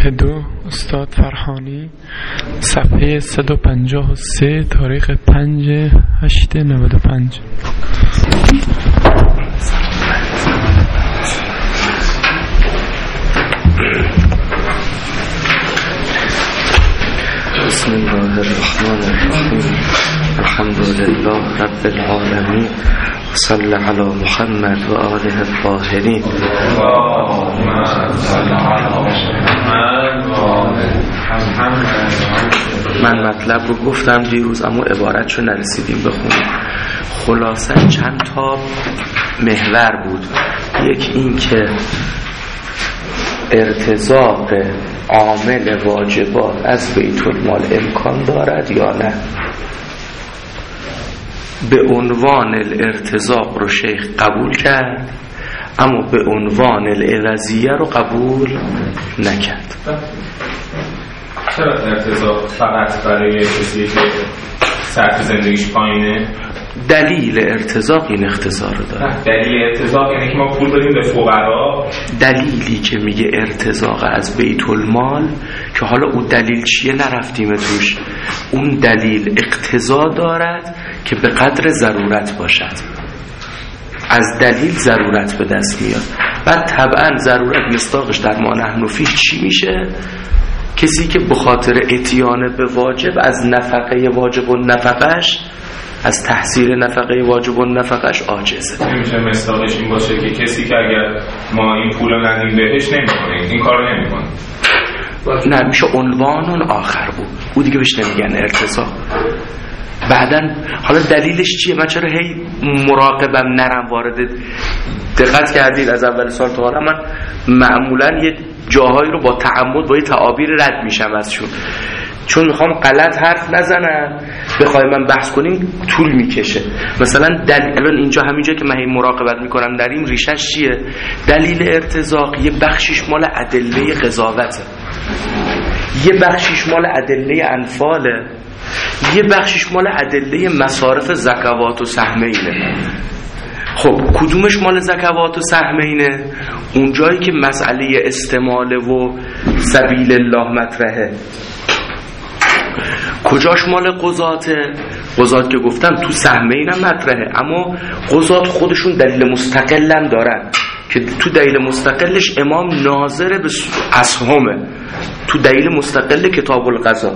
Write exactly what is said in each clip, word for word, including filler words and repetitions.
صفحه دو استاد فرهانی، صفحه صد و پنجاه و سه، تاریخ پنج هشت نود و پنج. بسم الله الرحمن الرحیم. الحمد لله رب العالمین، صلی علی محمد و آله الطاهرین. من مطلب رو گفتم دیروز اما عبارتشو نرسیدیم بخونیم. خلاصه چند تا محور بود. یک این که ارتزاق عامل واجبات از بیت المال امکان دارد یا نه. به عنوان الارتزاق رو شیخ قبول کرد اما به عنوان العوضیه رو قبول نکرد. چرا ارتزاق فقط برای کسی که سطح زندگیش پایینه؟ دلیل ارتزاق این اختصار رو داره. دلیل ارتزاق یعنی که ما پول بدیم به فقرا. دلیلی که میگه ارتزاق از بیت المال، که حالا اون دلیل چیه نرفتیم توش، اون دلیل اقتضا دارد که به قدر ضرورت باشد. از دلیل ضرورت به دست میاد. بعد طبعا ضرورت مصداقش در ما نحن فیه چی میشه؟ کسی که به خاطر اتیان به واجب از نفقه واجب و نفقش، از تحصیل نفقه واجب و نفقش عاجزه. نمیشه مصداقش این باشه که کسی که اگر ما این پول ندیم بهش نمیکنه، این کارو نمیکنه. نه، میشه عنوان آخر بود. او دیگه بهش نمیگن ارتزاق. بعدن حالا دلیلش چیه؟ من چرا هی مراقبم نرم وارد دقت کردید از اول سال تا حالا من معمولا یه جاهایی رو با تعمد با یه تعابیر رد میشم ازشون، چون میخوام غلط حرف نزنم. بخوای من بحث کنیم طول میکشه. مثلا دلیل اینجا همینجا که من مراقبت میکنم در این ریشش چیه؟ دلیل ارتزاق یه بخشیش مال ادله قضاوته، یه بخشیش مال ادله انفاله، یه بخشیش مال ادله مصارف زکوات و سهمینه. خب کدومش مال زکوات و سهمینه؟ اونجایی که مسئله استعمال و سبیل الله مطرحه. کجاش مال قضاته؟ قضات که گفتم تو سهمین هم مطرحه، اما قضات خودشون دلیل مستقل هم دارن که تو دلیل مستقلش امام ناظر به اسهمه، تو دلیل مستقل کتاب القضا.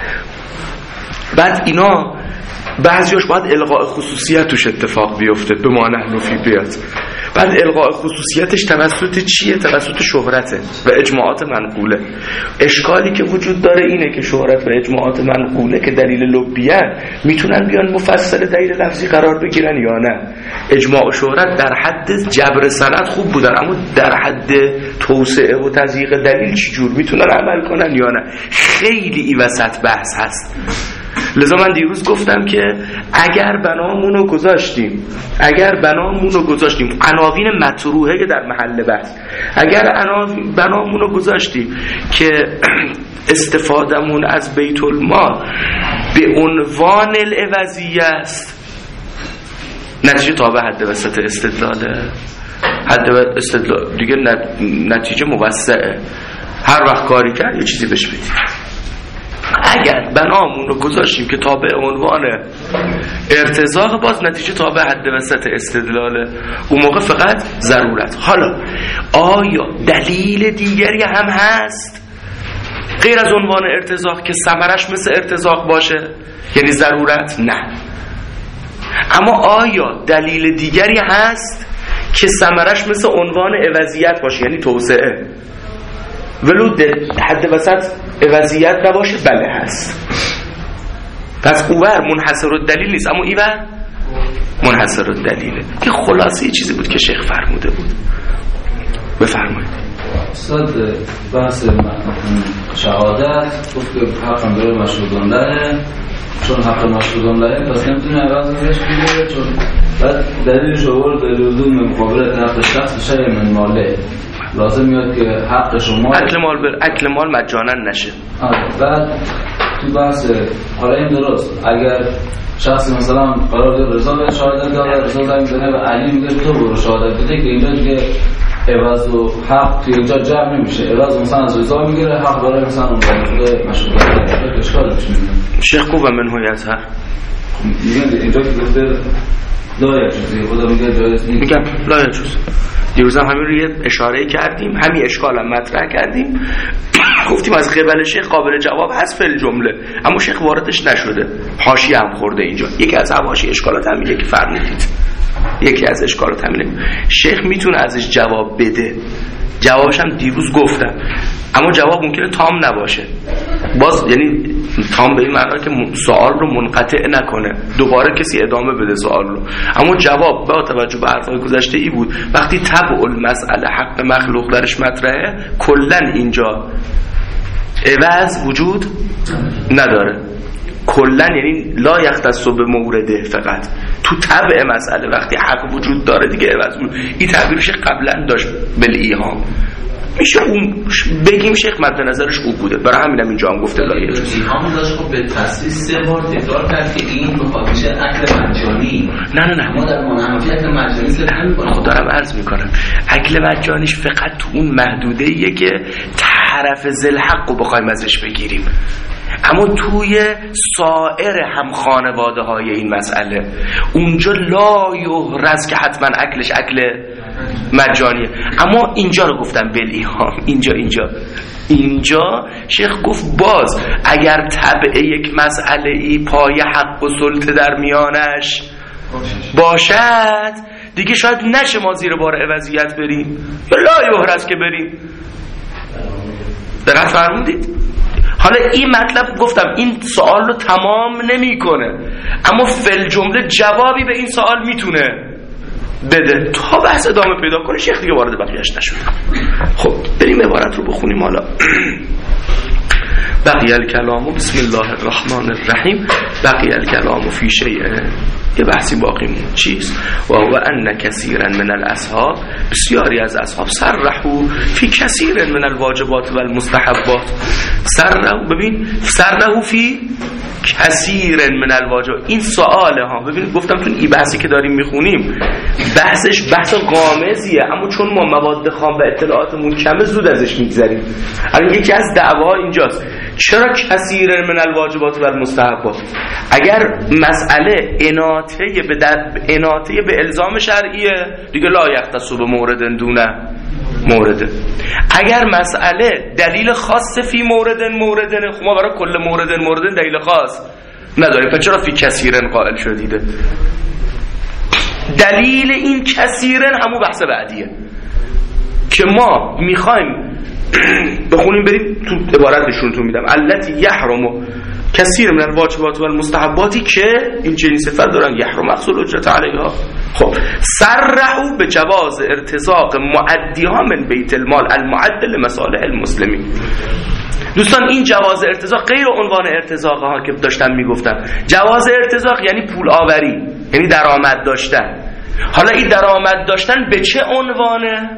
بعد اینا بعضیاش باید الغاء خصوصیت توش اتفاق بیفته، به ما نحن فی بیاد. بعد الغاء خصوصیتش توسط چیه؟ توسط شهرته و اجماعات منقوله. اشکالی که وجود داره اینه که شهرت و اجماعات منقوله که دلیل لبیه میتونن بیان مفصل دلیل لفظی قرار بگیرن یا نه. اجماع و شهرت در حد جبر سند خوب بودن، اما در حد توسعه و تضییق دلیل چی جور میتونن عمل کنن یا نه. خیلی ای وسط بحث هست. لذا من دیروز گفتم که اگر بنامون رو گذاشتیم اگر بنامون رو گذاشتیم عناوین مطروحه در محل بحث، اگر بنامون رو گذاشتیم که استفادمون از بیت المال به عنوان العوضیه است، نتیجه تابع حد وسط استدلاله. حد استدلال دیگه نتیجه موسعه. هر وقت کاری کرد یه چیزی بهش بدید. اگر بنامون رو گذاشتیم که تابع عنوان ارتزاق، باز نتیجه تابع حد وسط استدلاله. اون موقع فقط ضرورت. حالا آیا دلیل دیگری هم هست غیر از عنوان ارتزاق که ثمرش مثل ارتزاق باشه؟ یعنی ضرورت؟ نه. اما آیا دلیل دیگری هست که ثمرش مثل عنوان عوضیت باشه، یعنی توسعه، ولو حد وسط عوضیت نباشه؟ بله هست. پس اوور منحصر الدلیل نیست، اما ایور منحصر الدلیله. که خلاصه یه چیزی بود که شیخ فرموده بود. بفرمایید. استاد بحث شهادت گفت که حق داره مشهودان داره، چون حق مشهودان داره پس نمیتونه عوض ازش بگیره، چون بعد دلیلش آورد لزوم مقابلت حق شخص شیء من ماله، لازم میاد که حق شما اکل مال بر اکل مال مجانا نشه. بعد تو بحث حالا این درست، اگر شخصی مثلا قرار داره رضا به شهادت داره، رضا زنگ میزنه و علی میگه تو برو شهادت بده، که اینجا دیگه عوض و حق توی اینجا جمع نمیشه. عوض مثلا از رضا میگیره، حق داره مثلا اون موضوع مشروط کرده اشکال میشه. شیخ گفت منو یظهر میگن اینجا که گفته لا یجوز، خدا میگه جایز نیست. میگم لا یجوز. دیروز هم همین روی اشاره کردیم، همین اشکال هم مطرح کردیم، گفتیم از قبل شیخ قابل جواب هست فعل جمله، اما شیخ واردش نشده، حاشیه هم خورده اینجا. یکی از حواشی اشکالات همینه که فرمودید، یکی از اشکالات همینه. شیخ میتونه ازش جواب بده، جوابش هم دیروز گفتم، اما جواب ممکنه تام نباشه. باز یعنی تام به این معنی که سوال رو منقطع نکنه، دوباره کسی ادامه بده سوال رو. اما جواب با توجه به حرفای گذشته ای بود وقتی تبع المسئله حق مخلوق درش مطرحه، کلا اینجا عوض وجود نداره، کلا یعنی لا یختص به مورده، فقط تو تبع مسئله وقتی حق وجود داره دیگه عوض. این تعبیرش قبلا داشت بالایهام، میشه اون بگیم شیخ مد نظرش او بوده، برای همینم اینجا هم گفته لا یجوز. ایهام داشت خب به تصریح سه بار تکرار کرد که این بخواد میشه عقل مجانی. نه نه نه ما در منحنفی عقل مجانی سر نمی‌کنیم. خب دارم عرض میکنم عقل مجانیش فقط تو اون محدوده ایه که طرف ذل حق رو بخوایم ازش بگیریم، اما توی سایر هم خانواده های این مسئله اونجا لا یحرز که حتما عقلش عقل مجانیه. اما اینجا رو گفتم بالایهام، اینجا اینجا اینجا شیخ گفت باز اگر تبع یک مسئله ای پای حق و سلطه در میانش باشد دیگه شاید نشه ما زیر بار عوضیت بریم یا لا یحرز که بریم. دقیق فرمودید؟ حالا این مطلب گفتم این سوال رو تمام نمی کنه، اما فل جمله جوابی به این سوال میتونه بده تا بحث ادامه پیدا کنه. شیخ دیگه وارد بقیهش نشد. خب بریم عبارت رو بخونیم. حالا بقیه الکلام بسم الله الرحمن الرحیم. بقیه الکلام فی شیء، یه بحثی باقی مون چیست؟ و هو ان کثیرا من الاصحاب، بسیاری از اصحاب سرحوا فی کثیر من الواجبات و المستحبات. سرحوا، ببین سرحوا فی کثیر من الواجبات، این سواله ها. ببین گفتم تو این بحثی که داریم میخونیم بحثش بحث غامضیه، اما چون ما مواد خام و اطلاعاتمون کمه زود ازش میگذریم. الان یکی از دعواها اینجاست چرا کثیر من الواجبات و المستحبات؟ اگر مسئله اناطه به اناطه به الزام شرعیه دیگه لا یختص به مورد دونه مورده. اگر مسئله دلیل خاص فی مورد مورد، ما برای کل مورد مورد دلیل خاص نداریم، پس چرا فی کثیرن قائل شدیده؟ دلیل این کثیرن همون بحث بعدیه که ما میخوایم بخونیم بریم تو عبارت نشونتون میدم. التی یحرم کثیر من الواجبات و المستحباتی که این چنین صفت دارن، یحرم اخذ الاجرت علیها. خب صرحوا به جواز ارتزاق معدیها من بیت المال المعد لمصالح المسلمین. دوستان این جواز ارتزاق غیر عنوان ارتزاق ها که داشتم میگفتم. جواز ارتزاق یعنی پول آوری، یعنی درآمد داشتن. حالا این درآمد داشتن به چه عنوانه؟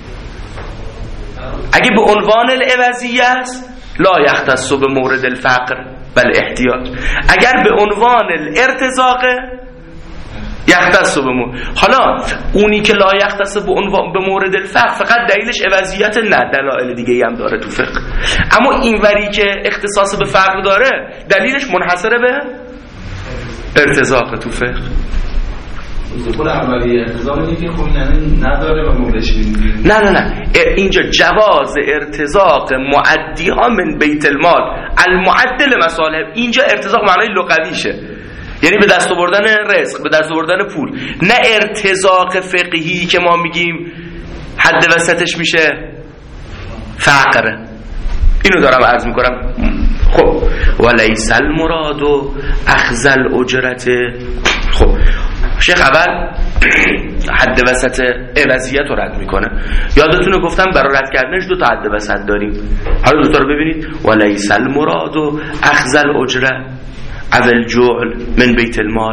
اگه به عنوان العوضیه است لا یختص به مورد الفقر بل احتیاج، اگر به عنوان الارتزاق یختص به مورد. حالا اونی که لا یختص به عنوان به مورد الفقر فقط دلیلش عوضیت، نه دلایل دیگه ای هم داره تو فقه، اما این وری که اختصاص به فقر داره دلیلش منحصر به ارتزاق تو فقه. ذکر اولیه ارتزاق اینه که خب یعنی نداره و موردش میگیم. نه نه نه اینجا جواز ارتزاق معدیها من بیت المال المعد لمصالح، اینجا ارتزاق معنای لغویشه یعنی به دست آوردن رزق، به دست آوردن پول، نه ارتزاق فقهی که ما میگیم حد وسطش میشه فقر. اینو دارم عرض میکنم. خب ولیس المراد اخذ الاجرت. خب شیخ اول حد وسط عوضیت رو رد میکنه. یادتونه گفتم برای رد کردنش دو تا حد وسط داریم، حالا دو تا رو ببینید. ولیس المراد اخذ الاجره اول جعل من بیت المال.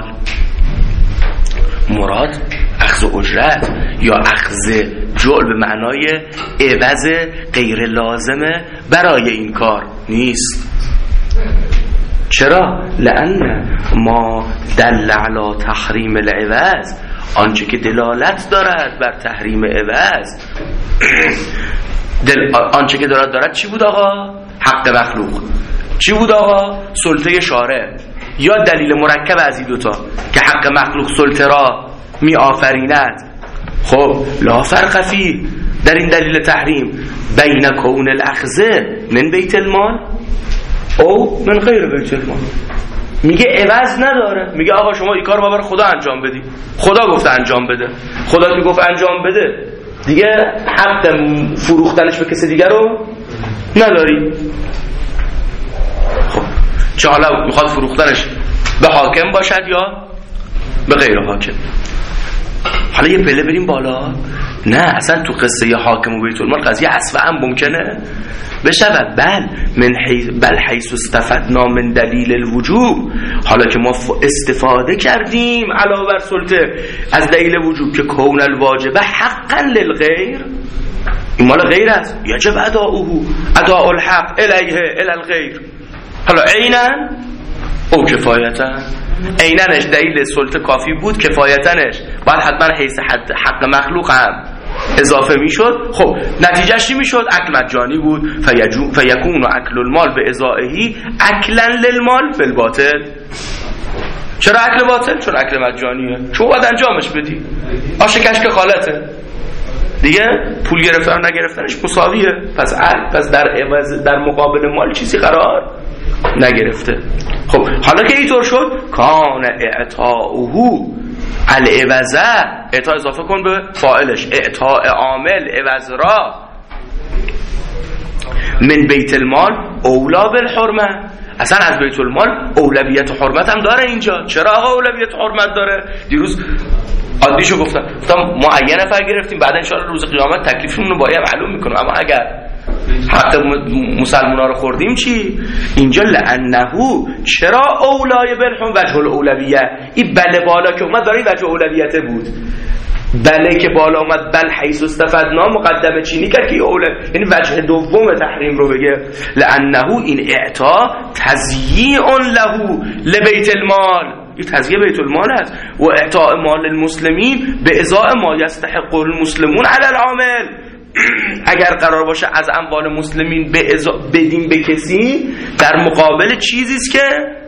مراد اخذ اجرت یا اخذ جعل به معنای عوض غیر لازمه برای این کار نیست. چرا؟ لأن ما دل علی تحریم العوض، آنچه که دلالت دارد بر تحریم عوض دل آنچه که دارد دارد چی بود آقا؟ حق مخلوق. چی بود آقا؟ سلطه شارع. یا دلیل مرکب از این دوتا که حق مخلوق سلطه را می آفریند. خب لا فرق فیه در این دلیل تحریم بین کون الاخذه من بیت المال او من غیر بیت المال. میگه عوض نداره. میگه آقا شما این کار رو برای خدا انجام بدی، خدا گفته انجام بده، خدا میگفت انجام بده، دیگه حق فروختنش به کسی دیگر رو نداری. خب چه حالا میخواد فروختنش به حاکم باشد یا به غیر حاکم؟ حالا یه پله بریم بالا. نه اصلا تو قصه ی حاکم و بیت المال قضیه اصلا ممکنه بشود. بل من حیث بل حیث استفدنا من دلیل الوجوب. حالا که ما استفاده کردیم علاوه بر سلطه از دلیل وجوب که کون الواجبه حقا للغیر، این مال غیر است، یجب اداؤه اداء الحق الیه الی الغیر. حالا عینا او کفایتا، عیننش دلیل سلطه کافی بود، کفایتنش بعد حتما حیث حد حق مخلوق هم اضافه میشد. خب نتیجهش چی میشد؟ اکل مجانی بود. فیجو فیکون اکل المال به ازائهی اکلا للمال بالباطل. چرا اکل باطل؟ چون اکل مجانیه، شما باید انجامش بدی. آش کشک خالته دیگه، پول گرفتن نگرفتنش مساویه. پس ال پس در عوض در مقابل مال چیزی قرار نگرفته. خب حالا که اینطور شد کان اعطاؤه العوضه، اعطا اضافه کن به فاعلش، اعطاء عامل عوض را من بیت المال اولا بالحرمه. اصلا از بیت المال اولویت حرمت هم داره اینجا. چرا آقا اولویت حرمت داره؟ دیروز عادیشو گفتم گفتم معین نفر گرفتیم، بعد ان شاء الله روز قیامت تکلیفمون رو باید معلوم میکنم. اما اگر حق مسلمونا رو خوردیم چی؟ اینجا لعنه چرا اولای بالحرم وجه الاولویه. این بله بالا که اومد داره وجه اولویت بود. بله که بالا اومد بل حیث استفدنا مقدمه چینی کرد که اول، یعنی وجه دوم تحریم رو بگه. لعنه این اعطا تضییع له لبیت المال، این تضییع بیت المال است. و اعطاء مال المسلمین به ازاء ما یستحق المسلمون علی العامل. اگر قرار باشه از اموال مسلمین به ازا بدیم به کسی در مقابل چیزیست که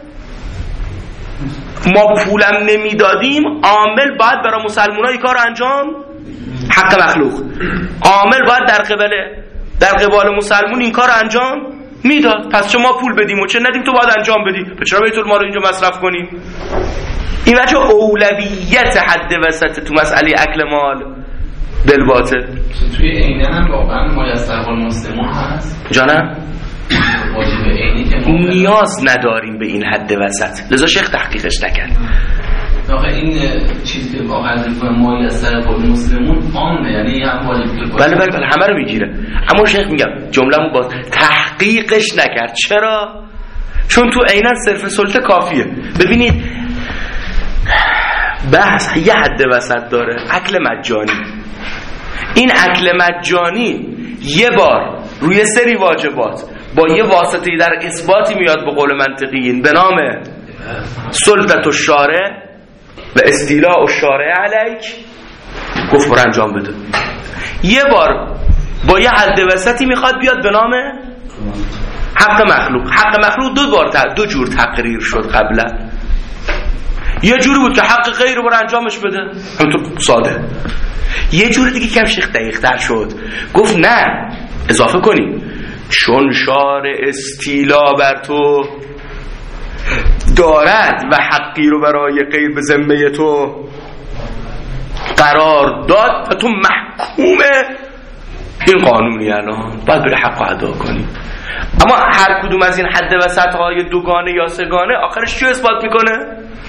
ما پولم نمیدادیم، عامل باید برای مسلمان‌ها این کار انجام، حق مخلوق عامل باید در قبال در قبال مسلمون این کار انجام میداد. پس چه ما پول بدیم و چه ندیم تو باید انجام بدی. چرا بیت المال رو اینجا مصرف کنیم؟ این بچه اولویت حد وسط تو مسئله اکل مال بالباطل. توی عینن هم واقعا میسر المسلمون هست جانم؟ واجب عینی که نیاز نداریم به این حد وسط، لذا شیخ تحقیقش نکرد. آخه این چیزی که واقعا میسر المسلمون عامه، یعنی هم واجب. بله بله بله همه رو میگیره. اما شیخ میگم جمله‌مو باز تحقیقش نکرد. چرا؟ چون تو عینن صرف سلطه کافیه. ببینید بحث یه حد وسط داره، اکل مجانی. این اکل مجانی یه بار روی سری واجبات با یه واسطه‌ای در اثباتی میاد به قول منطقیین به نام سلطت الشارع و استیلاء الشارع علیک، گفت برو انجام بده. یه بار با یه حد وسطی میخواد بیاد به نام حق مخلوق. حق مخلوق دو بار تا دو جور تقریر شد قبلا. یه جوری بود که حق غیر رو برو انجامش بده، همینطور ساده. یه جوری دیگه کم شیخ دقیق تر شد، گفت نه اضافه کنی چون شارع استیلا بر تو دارد و حقی رو برای غیر به ذمه تو قرار داد و تو محکوم این قانونی الان باید بری حق رو ادا کنی. اما هر کدوم از این حد وسط های دوگانه یا سگانه آخرش چی اثبات میکنه؟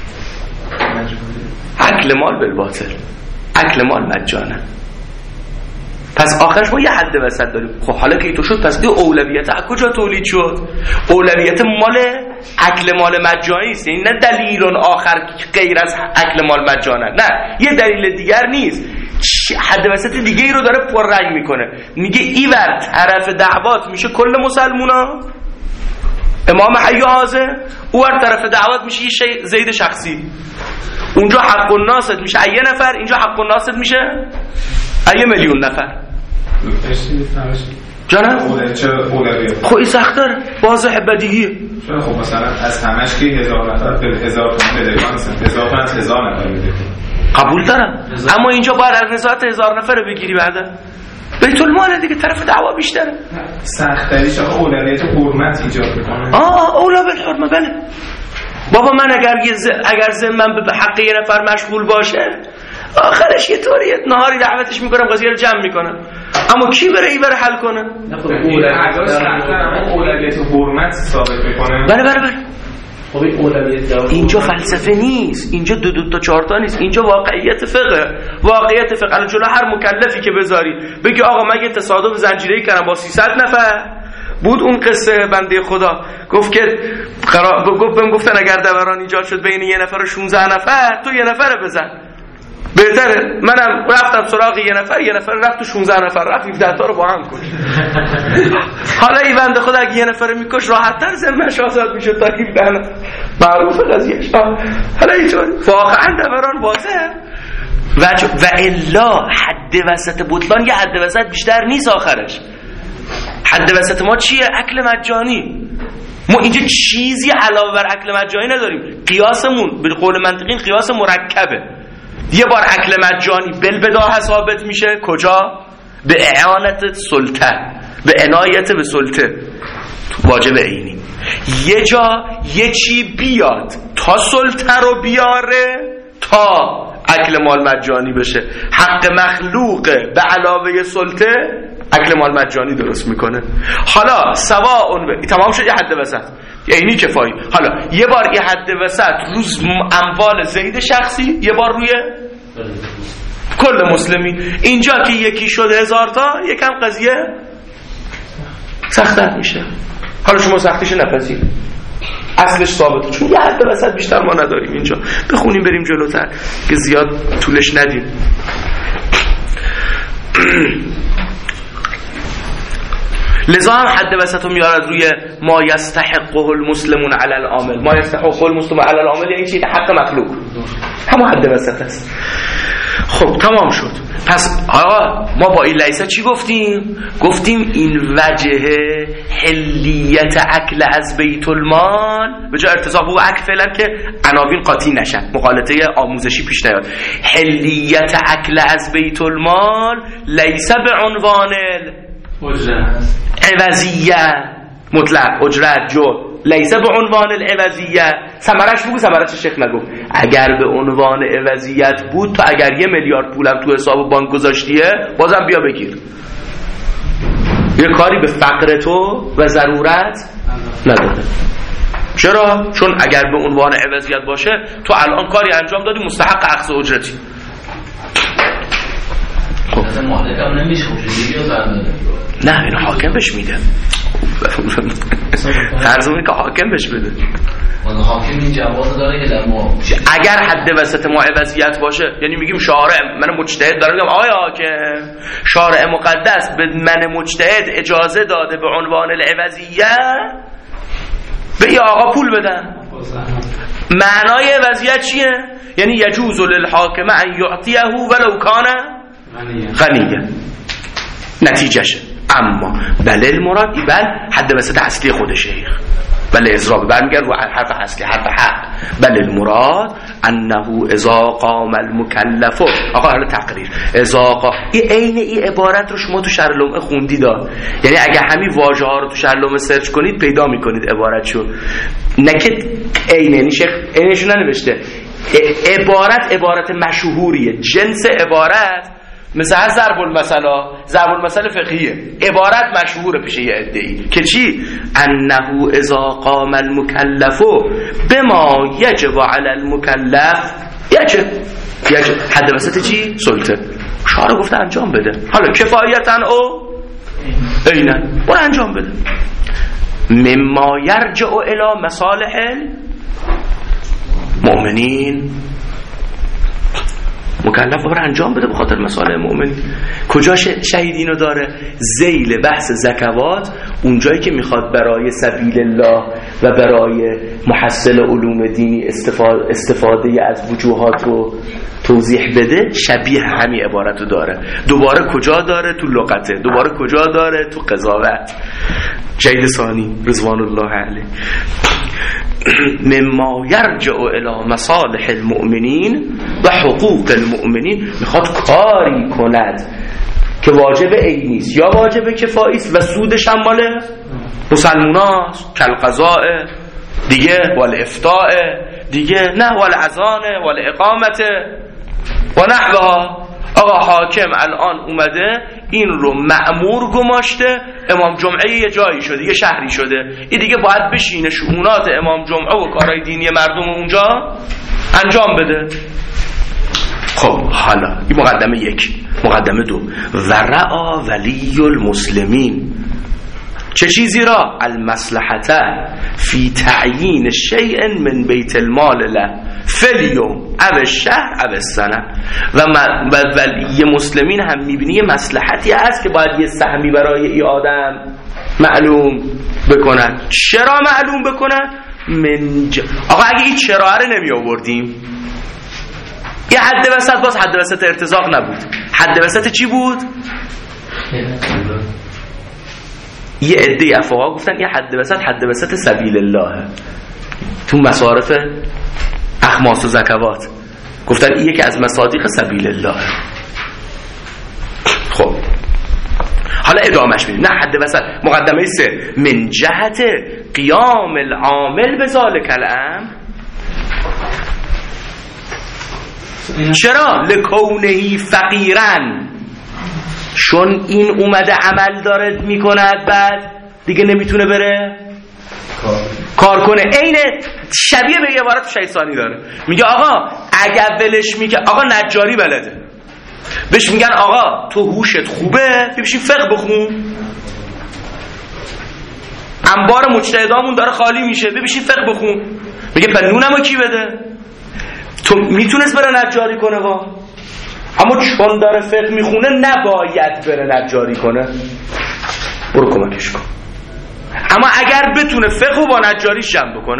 اکل مال بالباطل، اکل مال مجانه. پس آخرش ما یه حد وسط داریم. خب حالا که این تو شد پس دی اولویت از کجا تولید شد؟ اولویت مال اکل مال مجانی است، یعنی نه دلیل آخر غیر از اکل مال مجانه، نه یه دلیل دیگر نیست، حد وسط دیگه ای رو داره پررنگ میکنه. میگه ایور طرف دعوات میشه کل مسلمونا، امام حی حاضر، اوور طرف دعوات میشه یه شی زید شخصی. اونجا حق الناس میشه یه نفر، اینجا حق الناس میشه یه میلیون نفر. جانم خب این سخت داره واضح بدیهیه. چرا خب مثلا از همش که هزار نفر به هزار تومن بدهکار نیستن، هزار تومن از هزار نفر میده. قبول دارم اما اینجا باید از نزاعت هزار نفر بگیری بعدا بیت المال دیگه طرف دعوا بیشتره. سخت تریش آقا اولویت حرمت ایجاد میکنه. آه اولویت حرمت بله بابا من اگر ز... اگر ذمم به حق یه نفر مشغول باشه آخرش یه طوری نهاری دعوتش میکنم قضیه رو جمع میکنم اما کی بره این بره حل کنه؟ اولویت حرمت ثابت میکنه. بله بله بله اینجا فلسفه نیست، اینجا دو دو تا چهار تا نیست، اینجا واقعیت فقه. واقعیت فقه الان جلو هر مکلفی که بذاری بگی آقا من یه تصادف زنجیره‌ای کردم با سیصد نفر بود اون قصه بنده خدا گفت که قرار گفت بهم گفتن اگر دوران ایجاد شد بین یه نفر و شانزده نفر تو یه نفر بزن بهتره. منم رفتم سراغ یه نفر یه نفر رفت تو شانزده نفر رفت هفده تا رو با هم کش. حالا این بنده خدا اگه یه نفر میکش راحت‌تر ذمه‌اش آزاد میشه تا هفده نفر. معروفه قضیهش. حالا اینطوری واقعا دوران واضحه و و الا حد وسط بطلان یه حد وسط بیشتر نیست آخرش. حد وسط ما چیه؟ اکل مجانی. ما اینجا چیزی علاوه بر اکل مجانی نداریم. قیاسمون به قول منطقی قیاس مرکبه. یه بار اکل مجانی بالبداهه ثابت میشه کجا؟ به اعانت سلطه، به عنایت به سلطه واجب عینی. یه جا یه چی بیاد تا سلطه رو بیاره تا اکل مال مجانی بشه. حق مخلوقه به علاوه سلطه اکل مال مجانی درست میکنه. حالا سواء به تمام شد یه حد وسط عینی کفایی. حالا یه بار یه حد وسط روز اموال زید شخصی، یه بار روی کل مسلمی. اینجا که یکی شد هزار تا یکم قضیه سخت‌تر میشه. حالا شما سختیش نپذیر اصلش ثابته چون یه حد وسط بیشتر ما نداریم. اینجا بخونیم بریم جلوتر که زیاد طولش ندیم. لذا هم حد وسط رو میارد روی ما یستحقه المسلمون علی العامل. ما یستحقه المسلمون علی العامل یعنی چی؟ حق مخلوق، همون حد وسط است. خب تمام شد. پس آقا ما با این لیسه چی گفتیم؟ گفتیم این وجه حلیت اکل از بیت المال به جای ارتزاق بو اکل فعلا که عناوین قاطی نشن، مقالطه آموزشی پیش نیاد. حلیت اکل از بیت المال لیسه به عنوان عوضیه مطلق اجرت جو لیسه به عنوان العوضیه. ثمرش بگو، ثمرش شیخ نگو. اگر به عنوان عوضیت بود تو اگر یه میلیارد پولم تو حساب بانک گذاشتیه بازم بیا بگیر. یه کاری به فقر تو و ضرورت نداره. چرا؟ چون اگر به عنوان عوضیت باشه تو الان کاری انجام دادی مستحق اخذ اجرتی. خب مالک هم نمیشه نه اینو حاکم بهش میده. ترجمه که حاکم بهش بده. حاکم این جواز داره که در ما اگر حد وسط ما عوضیت باشه، یعنی میگیم شارع من مجتهد دارم میگم آقای حاکم شارع مقدس به من مجتهد اجازه داده به عنوان العوضیه به یه آقا پول بدن. معنای عوضیت چیه؟ یعنی یجوز للحاکم ان یعطیه ولو کان غنیه. نتیجهشه اما بله المراد ای بل حد وسط اصلی خود شیخ بله اضراب برمیگرد رو حرف اصلی حرف حق. بله المراد انه اذا قام المکلف. آقا حالا تقریر اذا قام این عین این عبارت رو شما تو شرح لمعه خوندید، یعنی اگه همین واژه ها رو تو شرح لمعه سرچ کنید پیدا میکنید عبارتشو. نه که عین یعنی شیخ عینش ننوشته، عبارت عبارت مشهوریه، جنس عبارت مثل هر ضرب المثل ضرب المثل فقهیه، عبارت مشهوره پیش یه عده‌ای که چی؟ انه اذا قام المکلف بما یجب علی المکلف یجب یجب حد وسط چی؟ سلطه. شارع گفته انجام بده. حالا کفایتن او اینا برو انجام بده. مما یرجع الی مصالح المؤمنین. مکلف باید انجام بده به خاطر مصالح مؤمنین. کجا شهید اینو داره؟ ذیل بحث زکوات، اونجایی که میخواد برای سبیل الله و برای محصل علوم دینی استفاده, استفاده از وجوهات رو توضیح بده، شبیه همین عبارت رو داره. دوباره کجا داره؟ تو لغته. دوباره کجا داره؟ تو قضاوت. شهید ثانی رضوان الله علیه مما یرجع الی مصالح المؤمنین و حقوق المؤمنین، میخواد کاری کند که واجب عینی نیست یا واجب کفایی است و سودش هم مال مسلماناست، کل قضاء دیگه، وال افتاء دیگه، نه وال اذان وال اقامت و نحوها. آقا حاکم الان اومده این رو مأمور گماشته، امام جمعه یه جایی شده، یه شهری شده، این دیگه باید بشینه شؤونات امام جمعه و کارهای دینی مردم اونجا انجام بده. خب حالا این مقدمه یک. مقدمه دو، و رعا ولی المسلمین، چه چیزی را؟ المصلحته فی تعیین شیء من بیت المال له فلیوم او الشهر او السنه. و ولی مسلمین هم میبینی یه مصلحتی هست که باید یه سهمی برای ای آدم معلوم بکنن. چرا معلوم بکنن؟ من ج... آقا اگه این چرا رو نمی آوردیم، یه حد وسط، باز حد وسط ارتزاق نبود. حد وسط چی بود؟ یه عده افقها گفتن یه حد وسط حد وسط سبیل الله تو مصارف اخماس و زکوات، گفتن این یکی از مصادیق سبیل الله. خب حالا ادامهش میدیم. نه حد وسط. مقدمه سه، من جهت قیام العامل بذالک الامر. چرا؟ لکونهی فقیرن، چون این اومده عمل داره میکند، بعد دیگه نمیتونه بره کار کنه. عین شبیه به یه عبارت شهید ثانی داره، میگه آقا اگر ولش میگه آقا نجاری بلده، بهش میگن آقا تو هوشت خوبه ببشین فقه بخون، انبار مجتهدامون داره خالی میشه ببشین فقه بخون. میگه پر نونمو کی بده؟ تو میتونست بره نجاری کنه وا، اما چون داره فقه میخونه نباید بره نجاری کنه، برو کمکش کن. اما اگر بتونه فقه با نجاری جمع بکنه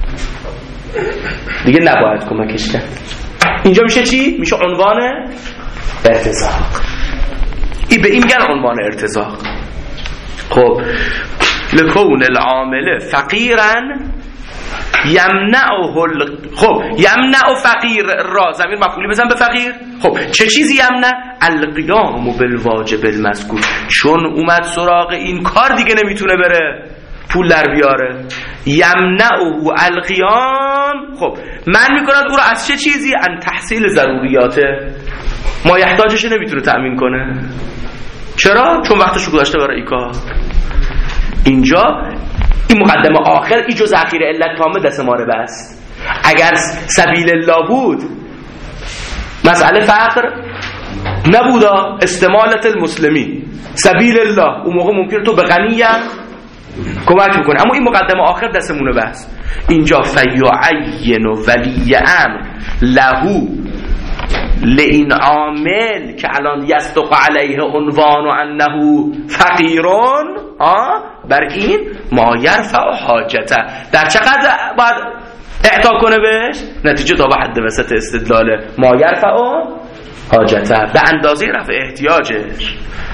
دیگه نباید کمکش کرد. اینجا میشه چی؟ میشه عنوان ارتزاق. این به این میگن عنوان ارتزاق. خب لکون العامل فقیرن یمنعه ال... خب یمنع فقیر را زمین مفعولی بزن به فقیر. خب چه چیزی یمنع؟ القیام بالواجب المذکور، چون اومد سراغ این کار دیگه نمیتونه بره پول در بیاره. یمنعه القیام، خب من میکند او را از چه چیزی؟ ان تحصیل ضروریاته، ما یحتاجش نمیتونه تأمین کنه. چرا؟ چون وقتشو گذاشته برای این کار. اینجا این مقدمه آخر این جز اخیر علت تامه دست ما رو بست. اگر سبیل الله بود مسئله فقر نبودا، استمالت المسلمین سبیل الله، اون موقع ممکنه تو به غنی کمک بکنه. اما این مقدمه آخر دستمونه بست. اینجا فیعین ولی امر لهو لئین عامل که الان یصدق علیه عنوان و انه فقیرون، بر این ما یرفع حاجته، در چقدر باید اعطا کنه بهش؟ نتیجه تا به حد وسط استدلاله. ما یرفع حاجته، به اندازه رفع احتیاجش.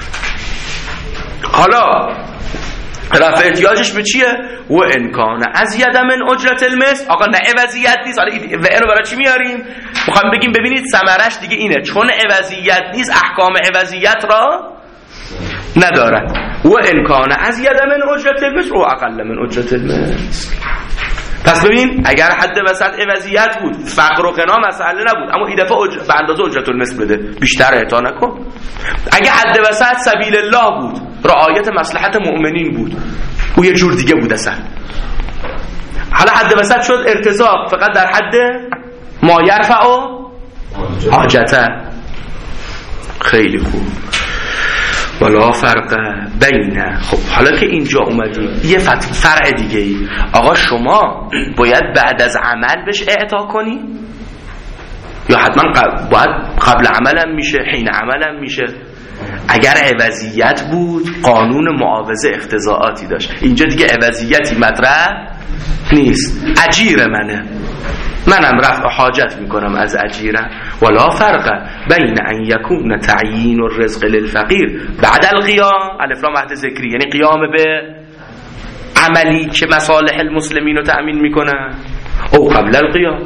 حالا رفع احتیاجش به چیه؟ و انکان از ید من اجرت المثل. آقا نه عوضیت نیست. حالا و اینو برای چی میاریم؟ میخوام بگیم ببینید ثمرش دیگه اینه، چون عوضیت نیست احکام عوضیت را ندارد. و انکان از ید من اجرت المثل و اقل من اجرت المثل. پس ببین اگر حد وسط عوضیت بود، فقر و غنا مسئله نبود، اما این دفعه اجر... به اندازه اجرت المثل بده، بیشتر اعطا نکن. اگه حد وسط سبیل الله بود، رعایت مصلحت مؤمنین بود، او یه جور دیگه بود اصلا. حالا حد وسط شد ارتزاق، فقط در حد ما یرفع حاجته. خیلی خوب. ولا فرق بینه. خب حالا که اینجا اومدیم یه فرع دیگه ای، آقا شما باید بعد از عمل بهش اعطا کنی؟ یا حتما قبل باید قبل عملم میشه، حین عملم میشه؟ اگر عوضیت بود قانون معاوضه اقتضاعاتی داشت. اینجا دیگه عوضیتی مطرح نیست. اجیر منه، منم رفع حاجت میکنم از اجیرم. ولا فرق بین ان یکون تعیین الرزق للفقیر بعد القیام، الف لام عهد ذکری، یعنی قیام به عملی که مصالح المسلمین رو تأمین میکنه، او قبل القیام.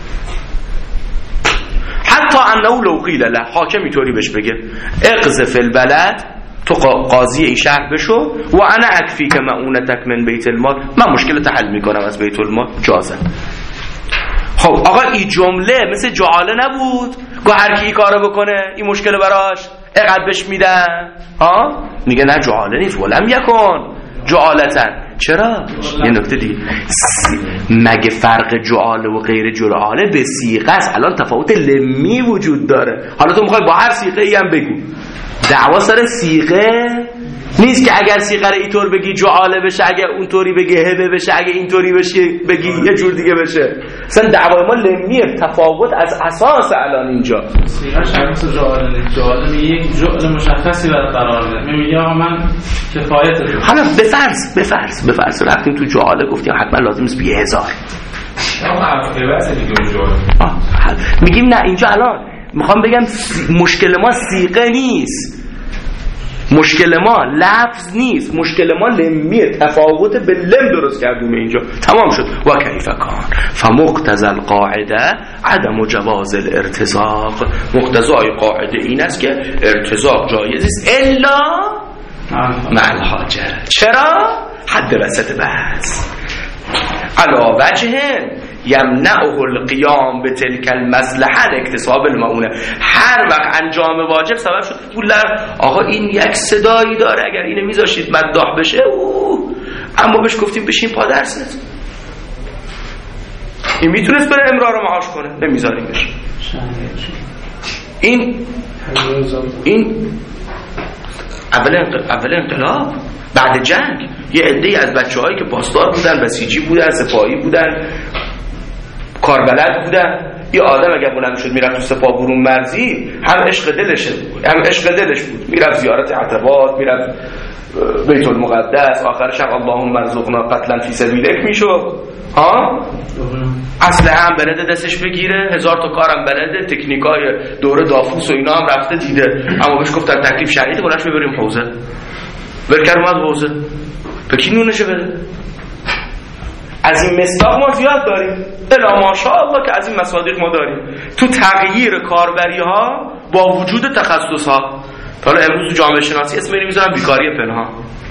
حتی انه لو قیل له، حاکم اینطوری بهش بگه اقذف البلد، تو قاضی این شهر بشو، و انا اکفی که معونتک من بیت المال، من مشکلت حل میکنم از بیت المال، جازه. خب آقا این جمله مثل جعاله نبود گو هر کی کارو بکنه این مشکل براش اقد بهش میدن؟ ها میگه نه جعاله نیست، ولم یکن جعالتن. چرا؟ یه نکته دیگه، مگه فرق جعاله و غیر جعاله به صیغه است؟ الان تفاوت لمی وجود داره. حالا تو میخوای با هر صیغه ای هم بگو، دعوا سر صیغه نیست که اگر صیغه رو اینطور بگی جعاله بشه، اگر اونطوری بگی هبه بشه، اگر اینطوری بشه بگی یه جور دیگه بشه. مثلا دعوای ما لمیه، تفاوت از اساس الان اینجا. صیغه شخص جعاله جعاله میگه یک جعل مشخصی برات قرار میده، میگه آقا من کفایت رو. حالا به فرض به فرض به فرض رفتیم تو جعاله گفتیم حتما لازم است بیه هزار. میگیم نه اینجا الان میخوام بگم مشکل ما صیغه نیست، مشکل ما لفظ نیست، مشکل ما لمیه، تفاوت به لم درست کردیم اینجا، تمام شد. و کیف کان فمقتضى القاعده عدم جواز الارتزاق، مقتضای قاعده این است که ارتزاق جایز است الا مع الحاجه. چرا؟ حد وسط بحث علا وجه یمنعه القیام به تلک المصلحه اکتساب المعونه. هر وقت انجام واجب سبب شد پول آقا این یک صدایی داره، اگر اینو میذاشید مداح بشه اوه. اما بهش گفتیم بشین پا درست، این میتونست بره امرار رو معاش کنه، نمیذاریمش. این این اول اول انقلاب بعد جنگ یه عده‌ای از بچه‌هایی که پاسدار بودن، بسیجی بودن، سپاهی بودن، کاربلد بودن، یه آدم اگه بلند شد میرفت تو سپاه برون مرزی، هم عشق دلشه هم عشق دلش بود، میرفت زیارت عتبات، میرفت بیت المقدس، آخرش هم اللهم ارزقنا قتلا فی سبیلک میشد. ها اصل هم بلده دستش بگیره، هزار تا کارم بلده، تکنیکای دوره دافوس و اینا هم رفته دیده، اما بهش گفتن تکلیف شرعی بلنش ببریم حوزه، برکر اومد حوزه، به کی نونشه بده؟ از این مصداق ما زیاد داریم، الا ماشاءالله که از این مصادیق ما داریم تو تغییر کاربری ها با وجود تخصص ها. حالا امروز تو جامعه شناسی اسم اینو میذارم بیکاری پنهان.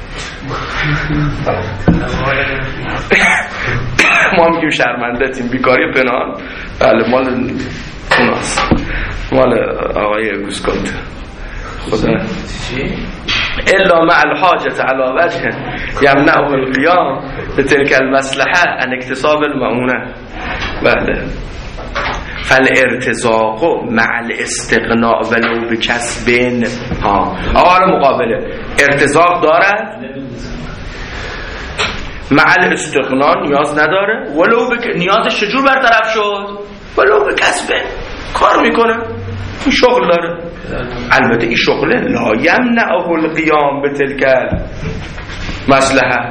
ما میگیم شرمنده‌تیم، بیکاری پنهان بله مال اوناست، مال آقای گوسکونت. خدا الا مع الحاجة على وجه يمنعه القيام بتلك المصلحة ان اكتساب المعونة. بله فالارتزاق مع الاستغناء ولو بکسب. ها آره مقابله ارتزاق دارد، مع الاستغناء نیاز نداره، ولو بک... نیازش چجور برطرف شد؟ ولو بکسب، کار میکنه، این شغل داره. البته این شغله لا یمنعه القیام به تلک مصلحه،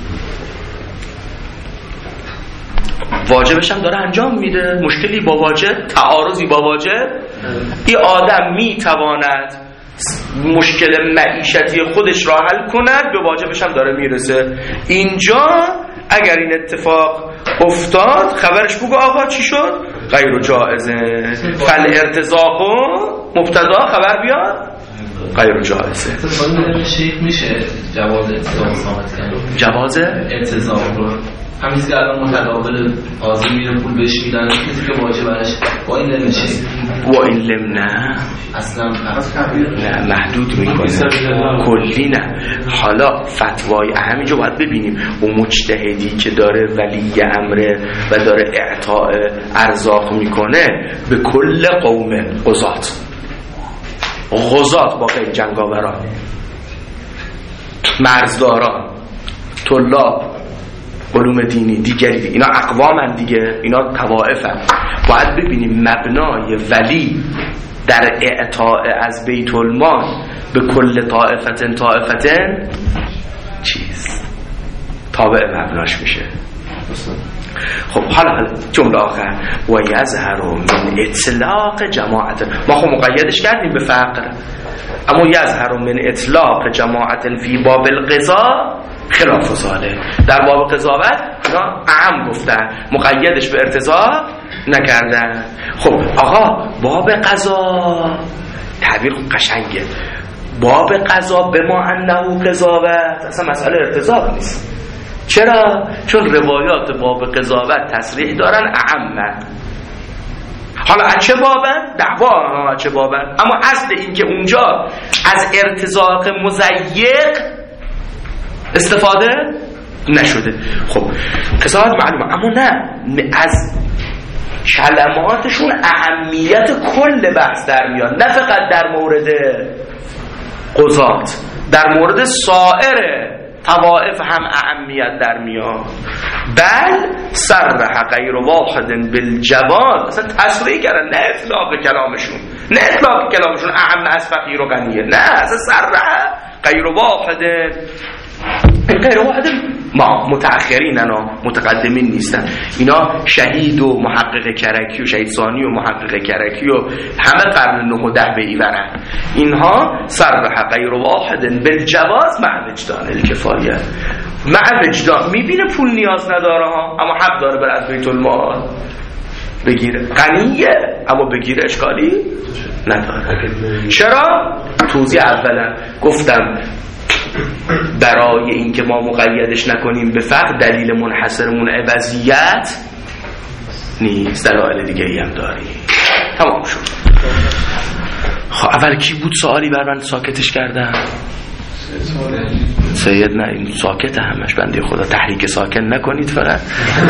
واجبش هم داره انجام میده، مشکلی با واجب، تعارضی با واجب این آدم میتواند مشکل معیشتی خودش را حل کند، به واجبش هم داره میرسه. اینجا اگر این اتفاق افتاد خبرش بگو آقا چی شد؟ غیر جائزه. فالارتزاق مبتدا خبر بیاد غیر جائزه. شیخ میشه جواز ارتزاق ثابت کنه، جواز ارتزاق رو همین که الان متقابل قاضی میره پول بهش میدن، کسی که واجب برش با این نمیشه، با این لم نه اصلا نه محدود میکنه، کلی نه. حالا فتوای همینجا باید ببینیم اون مجتهدی که داره ولی امره و داره اعطاء ارزاق میکنه به کل قوم قضات غزات باقی جنگاوران، مرزداران، طلاب، علوم دینی دیگری، اینا اقوامن دیگه، اینا طوائفن. باید ببینیم مبنای ولی در اعطاء از بیت المال به کل طائفتن طائفتن چیست؟ تابع مبناش میشه. خب حالا حالا جمله آخر و یظهر من اطلاق جماعت، ما خب مقیدش کردیم به فقر، اما یظهر من اطلاق جماعت فی باب القضا خلاف صالح، در باب قضاوت اینا اعم گفتن، مقیدش به ارتضاء نکردن. خب آقا باب قضا تعبیر قشنگه، باب قضا به ما انه قضاوت، اصلا مسئله ارتضاء نیست. چرا؟ چون روایات باب قضاوت تصریح دارن اعمه. حالا از چه بابن؟ دعوا از چه بابن، اما اصل این که اونجا از ارتزاق مضیق استفاده نشده. خب قضاوت معلومه، اما نه از کلماتشون اهمیت کل بحث در میاد، نه فقط در مورد قضات، در مورد سایر طوائف هم اهمیت در میاد. بل صرح غیر واحد بالجواز، اصلا تصریح کردن، نه اطلاق کلامشون، نه اطلاق کلامشون اهم از فقیر و غنیه، نه اصلا صرح غیر واحد. غیر واحد ما متأخرین انا متقدمین نیستن، اینا شهید و محقق کرکی و شهید ثانی و محقق کرکی و همه قرن نه و ده به ایورن. اینها صرح غیر واحد بالجواز مع وجدان الکفایه، مع وجدان میبینه پول نیاز نداره ها، اما حق داره بر از بیت المال بگیره، غنیه اما بگیره اشکالی نداره. چرا؟ توضیح اولا گفتم برای اینکه ما مقیدش نکنیم به فقر دلیل منحصرمون عوضیت نیست، دلایل دیگه ای هم داریم. تمام شد. خب اول کی بود سوالی بر من ساکتش کردن؟ سید نه این ساکت همش، بنده خدا تحریک ساکن نکنید فقط.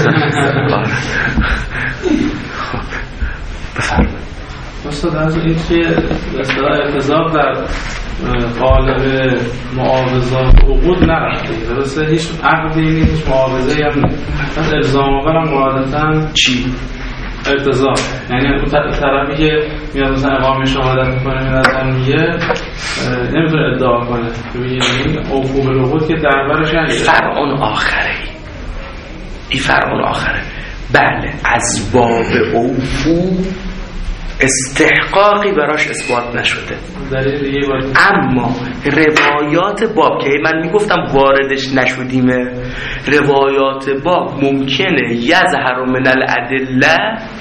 خب بفرمایید. استاد از این که اصطلاح ارتزاق در قالب معاوضات عقود نرفته، درسته؟ هیچ عقدی نیست، هیچ معاوضه‌ای هم نیست. پس الزام آورم قاعدتاً چی؟ ارتزاق، یعنی اون طرفی که میاد مثلا اقامه شهادت میکنه میاد میگه نمیتونه ادعا کنه که بگه عقوق بالعقود که دربارش نگیره. فرعون آخره، این فرعون آخره. بله از باب اوفو استحقاقی براش اثبات نشده، اما روایات باب که من میگفتم واردش نشدیمه، روایات باب ممکنه یظهر من الادله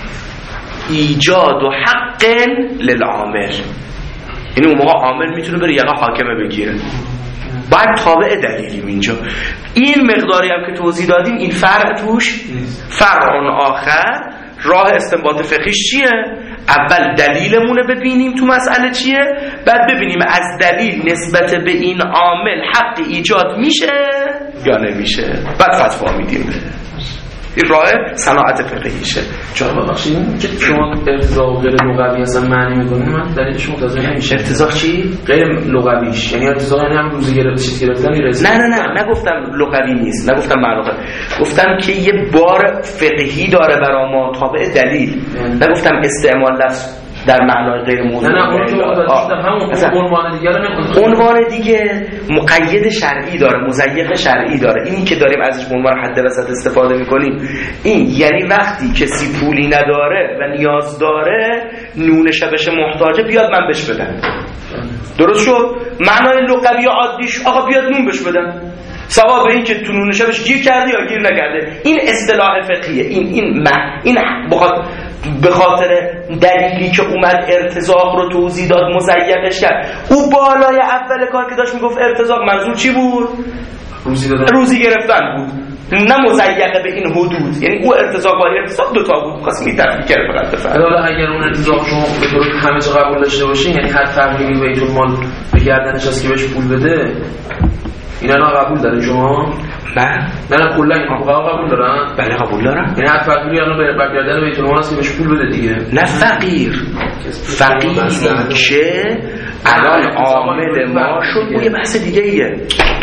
ایجاد و حق للعامل، یعنی اون موقع عامل میتونه بره یقه حاکمه بگیره، باید تابع دلیلیم اینجا. این مقداری هم که توضیح دادیم این فرع توش فرع اون آخر. راه استنباط فقهیش چیه؟ اول دلیلمونه ببینیم تو مسئله چیه، بعد ببینیم از دلیل نسبت به این عامل حق ایجاد میشه یا نمیشه، بعد فتوا میدیم. این راه صناعت فقهیشه. جان ببخشید که شما ارتزاق غیر لغوی اصلا معنی میکنید، من دلیلش متوجه نمیشه. ارتزاق چی؟ غیر لغویش، یعنی ارتزاق یعنی هم روزی گرفت چیز گرفتن رزق. نه نه نه نگفتم لغوی نیست، نگفتم معلومه، گفتم که یه بار فقهی داره برای ما تابع دلیل، نگفتم استعمال لفظ در معنای غیر موضوع. نه نه اون که همون عنوان دیگه رو نمی‌خونه. عنوان دیگه مقید شرعی داره، مضیق شرعی داره. اینی که داریم ازش به عنوان حد وسط استفاده می‌کنیم، این یعنی وقتی کسی پولی نداره و نیاز داره، نون شبش محتاجه، بیاد من بهش بدم. درست شد؟ معنای لغوی عادیش آقا بیاد نون بهش بدم. ثواب این که تو نون شبش گیر کرده یا گیر نکرده، این اصطلاح فقهیه. این این ما این بخاطر به خاطر دلیلی که اومد ارتزاق رو توضیح داد مضیقش کرد. او بالای اول کار که داشت میگفت ارتزاق منظور چی بود؟ روزی دادن، روزی گرفتن بود، نه مضیقه به این حدود. یعنی او ارتزاق با ارتزاق دو تا بود، خاص میتفکر کرد فقط بفرمایید. حالا اگر اون ارتزاق شما به طور همه جا قبول داشته باشین، یعنی هر فردی بیت المال به گردنش از که بهش پول بده، اینا نه قبول دارین شما؟ نه نه نه کلا این حقوق قبول دارن؟ بله قبول دارن. یعنی هر فقیری الان به برگردن بیت المال است که بهش پول بده دیگه. نه فقیر، فقیری که الان عامل ما شد. اون یه بحث دیگه ایه.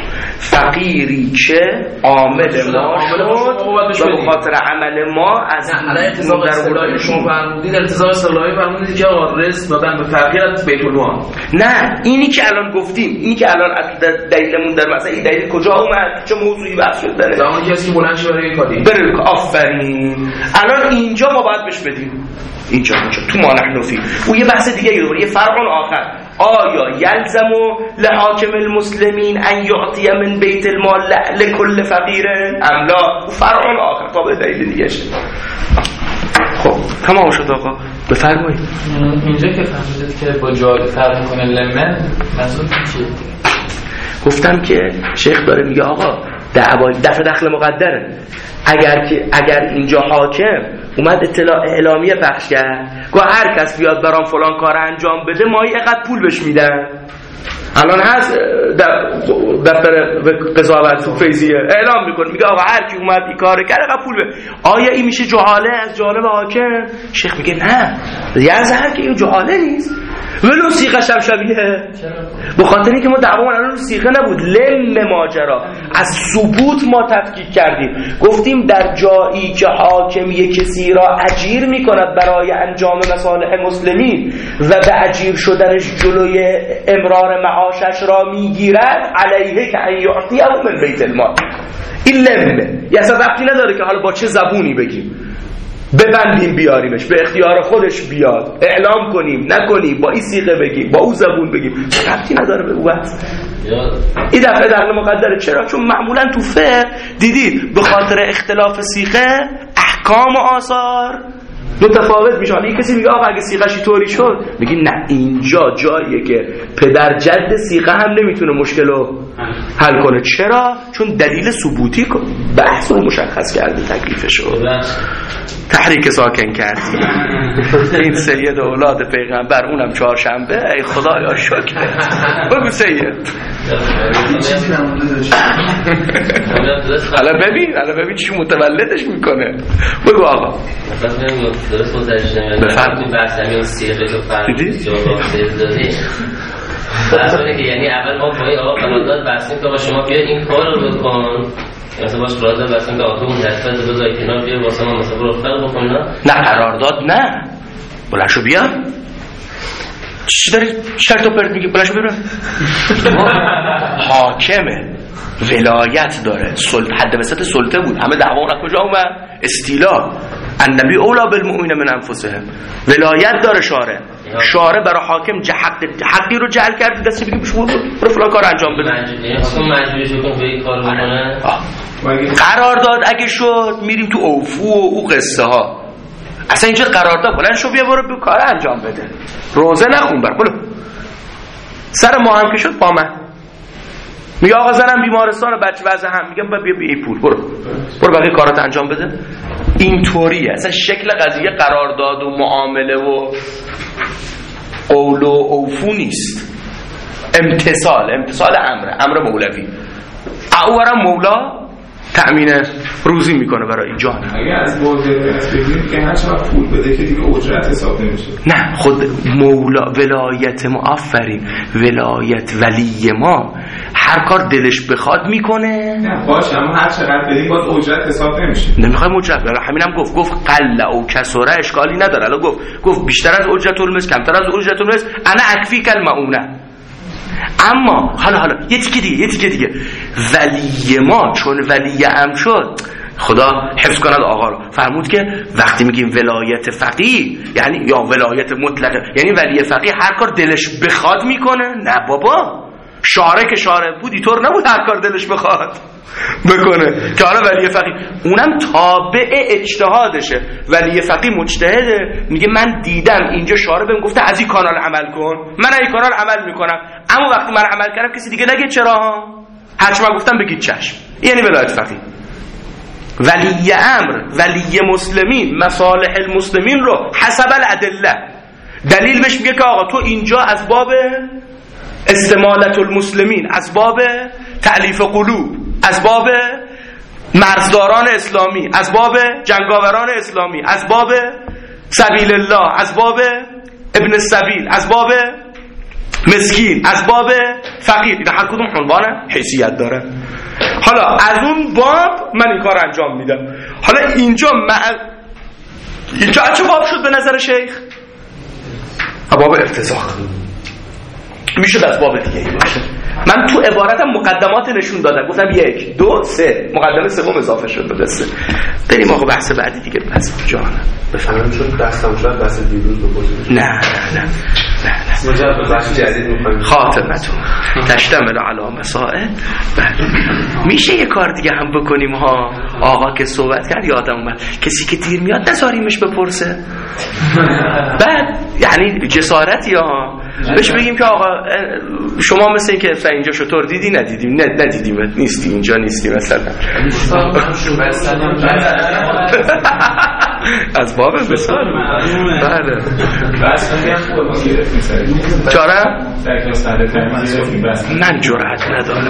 فقیری که عامل ما شد و به خاطر عمل ما از الان اتزاق اصطلاحی شما فرمودید، اتزاق اصطلاحی فرمودید که آقا رزق دادن به فقیر بیت المال. نه اینی که الان گفتیم، اینی که الان دلیلمون در مثلا این دلیل کجا اومد، چه موضوعی بحث شد داره زمانی کسی که بلند شه برای کاری بره. آفرین. الان اینجا ما باید بهش بدیم، اینجا اینجا تو ما نحن فی. اون یه بحث دیگه یه یه فرق آخر. آیا یلزم لحاکم المسلمین ان یعطی من بیت المال لکل فقیر ام لا؟ فرق آخر تا به دلیل دیگه شه. خب تمام شد آقا، بفرمایید. اینجا که فهمیدید که با جا فرق میکنه لمن منظور چیه؟ گفتم که شیخ داره میگه آقا دعوای دفع دخل مقدره. اگر که اگر اینجا حاکم اومد اطلاع اعلامیه پخش کرد گفت هر کس بیاد برام فلان کار انجام بده ما اینقدر پول بهش میدن. الان هست دفتر قضاوت تو فیضیه اعلام میکنه میگه آقا هر کی اومد این کارو کرد اینقدر پول بده. آیا این میشه جهاله از جانب حاکم؟ شیخ میگه نه، یعنی هر کی این جهاله نیست ولو سیغه شب شبیه. به خاطر اینکه ما دعوامون الان سیغه نبود، لم ماجرا از ثبوت ما تفکیک کردیم. گفتیم در جایی که حاکم یک کسی را اجیر میکند برای انجام مصالح مسلمین و به اجیر شدنش جلوی امرار معاشش را میگیرد علیه که ان یعطی او من بیت المال. این لمه یه اصلا وقتی نداره که حالا با چه زبونی بگیم، ببندیم بیاریمش، به اختیار خودش بیاد، اعلام کنیم نکنیم، با این صیغه بگیم با اون زبون بگیم، ربطی نداره به اون وقت. این دفعه دخل مقدره. چرا؟ چون معمولا تو فقه دیدید به خاطر اختلاف صیغه احکام و آثار متفاوت میشه. این کسی میگه آقا اگه صیغه‌ش طوری شد، میگی نه اینجا جاییه که پدر جد صیغه هم نمیتونه مشکلو حل کنه. چرا؟ چون دلیل ثبوتی بحث رو مشخص کرده، تکلیفشو تحریک ساکن کردی. این سید اولاد پیغمبر اونم چهارشنبه. ای خدایا شکر. بگو سید. حالا ببین حالا ببین چی متولدش میکنه. بگو آقا. درست متوجه بفرمایید. بحث همین صیغه رو فرمودید جواب دادی. بحثونه که یعنی اول ما با این آقا قرارداد بستیم که آقا شما بیا این کار رو بکن، مثلا باش قرارداد بستیم که آقا اون دستت رو بذار کنار، بیا واسه ما مثلا رفتار بکن. نه قرارداد نه، بلنشو بیا. چی داری شرط و پرت میگی؟ بلنشو بیا. حاکمه، ولایت داره، سلطه، حد وسط سلطه بود. همه دعوا اون کجا اومد؟ استیلا. النبی اولا بالمؤمنین من انفسهم. ولایت داره شارع. شارع برای حاکم حق حقی رو جعل کرده دستی بگی بشو برو فلان کار انجام بده. حاکم مجبورش بکن به این کارو بکنه. قرارداد اگه شد میریم تو اوفو و او قصه ها. اصلا اینجا قرارداد بلند شو بیا برو کار انجام بده. روزه نخون بر برو. سر ما هم که شد با من میگه آقا زنم بیمارستان و بچه وضع هم، میگم بیا بیا این پول برو برو بقیه کارات انجام بده. اینطوریه اصلا شکل قضیه قرارداد و معامله و قول و اوفو نیست. امتصال امتصال امره امر مولوی. اورم مولا تأمین روزی میکنه برای جان. اگه از واجبیت بگیریم که هر چقدر پول بده که دیگه اجرت حساب نمیشه. نه خود مولا ولایت ما، آفرین، ولایت ولی ما هر کار دلش بخواد میکنه. نه باشه اما هر چقدر بدیم باز اجرت حساب نمیشه. نمیخوایم اجرت بره. همینم گفت گفت قل او کسره اشکالی نداره. الان گفت گفت بیشتر از اجرت المثل کمتر از اجرت المثل انا اکفی کلمونه. اما حالا حالا یه تیکه دیگه یه تیکه دیگه ولی ما چون ولی ام شد، خدا حفظ کند آقا رو، فرمود که وقتی میگیم ولایت فقیه یعنی یا ولایت مطلقه، یعنی ولی فقیه هر کار دلش بخواد میکنه. نه بابا، شارع که شارع بود اینطور نبود هر کار دلش بخواد بکنه که حالا ولی فقیه اونم تابع اجتهادشه. ولی فقیه مجتهده، میگه من دیدم اینجا شارع بهم گفته از این کانال عمل کن، من از این کانال عمل میکنم، اما وقتی من عمل کردم کسی دیگه نگه چرا، هرچی من گفتم بگید چشم. یعنی ولایت فقیه. ولی امر، ولی مسلمین، مصالح المسلمین رو حسب الادله دلیل بهش میگه که آقا تو اینجا از باب استمالت المسلمین، از باب تألیف قلوب، از باب مرزداران اسلامی، از باب جنگاوران اسلامی، از باب سبیل الله، از باب ابن السبیل، از باب مسکین، از باب فقیر. این هر کدوم عنوان حیثیت داره. حالا از اون باب من این کار انجام میدم. حالا اینجا مع... اینجا چه باب شد به نظر شیخ؟ باب ارتزاق. میشه از باب دیگه ای باشه. من تو عبارتم مقدمات نشون دادم، گفتم یک دو سه، مقدمه سوم اضافه شد به دسته. بریم آقا بحث بعدی دیگه. بس جانم بفهمم شد دستم شد بحث دیروز بپرسید. نه نه نه نه مجرد بحث جدید می‌خوایم. خاطرتون تشتمل علی مسائل. میشه یه کار دیگه هم بکنیم ها. آقا که صحبت کرد یادم اومد کسی که دیر میاد نذاریمش بپرسه. بعد یعنی جسارتی ها بهش بگیم که آقا شما مثل این که اینجا شطور دیدی ندیدیم نه ندیدیم نیستی اینجا نیستی مثلا از باب مثال بله چرا من جرأت ندارم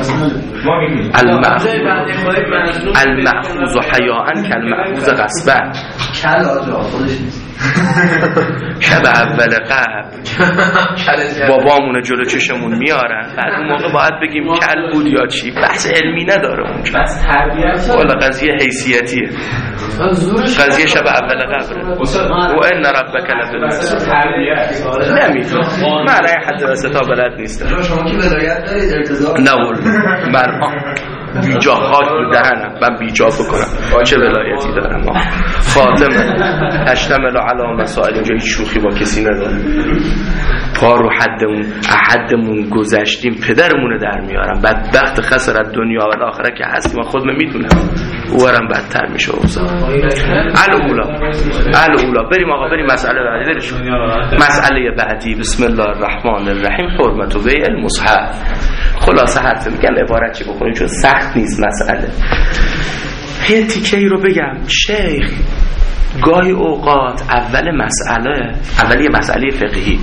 المحفوظ حیاءً کالمحفوظ غصباً کل آجا خودش نیست شب اول قبل بابامون جلو چشمون میارن بعد اون موقع باید بگیم کل بود یا چی. بحث علمی نداره اونجا، بحث تربیت والا قضیه حیثیتیه. قضیه شب اول قبل و ان ربک لبالمرصاد نمیتونه. من رای حد وسطا بلد نیستم. شما که ولایت دارید ارتضاء نه والله من بیجا خاک رو دهنم من بیجا بکنم چه ولایتی دارم. خاتمه اشتمل علی مسائل. اینجا هیچ شوخی با کسی نداره. پا رو حدمون حدمون گذشتیم پدرمونه در میارم. بدبخت خسرت دنیا و آخرت که هستیم و خودم میدونم اورم بدتر میشه اوضاع. الاولا الاولا بریم آقا بریم مسئله بعدی. بریم مسئله بعدی. بسم الله الرحمن الرحیم. حرمت بیع المصحف. خلاصه حرف میگم عبارت چی بخونیم چون سخت نیست مسئله. یه تیکه ای رو بگم. شیخ گاهی اوقات اول مسئله اول یه مسئله فقهی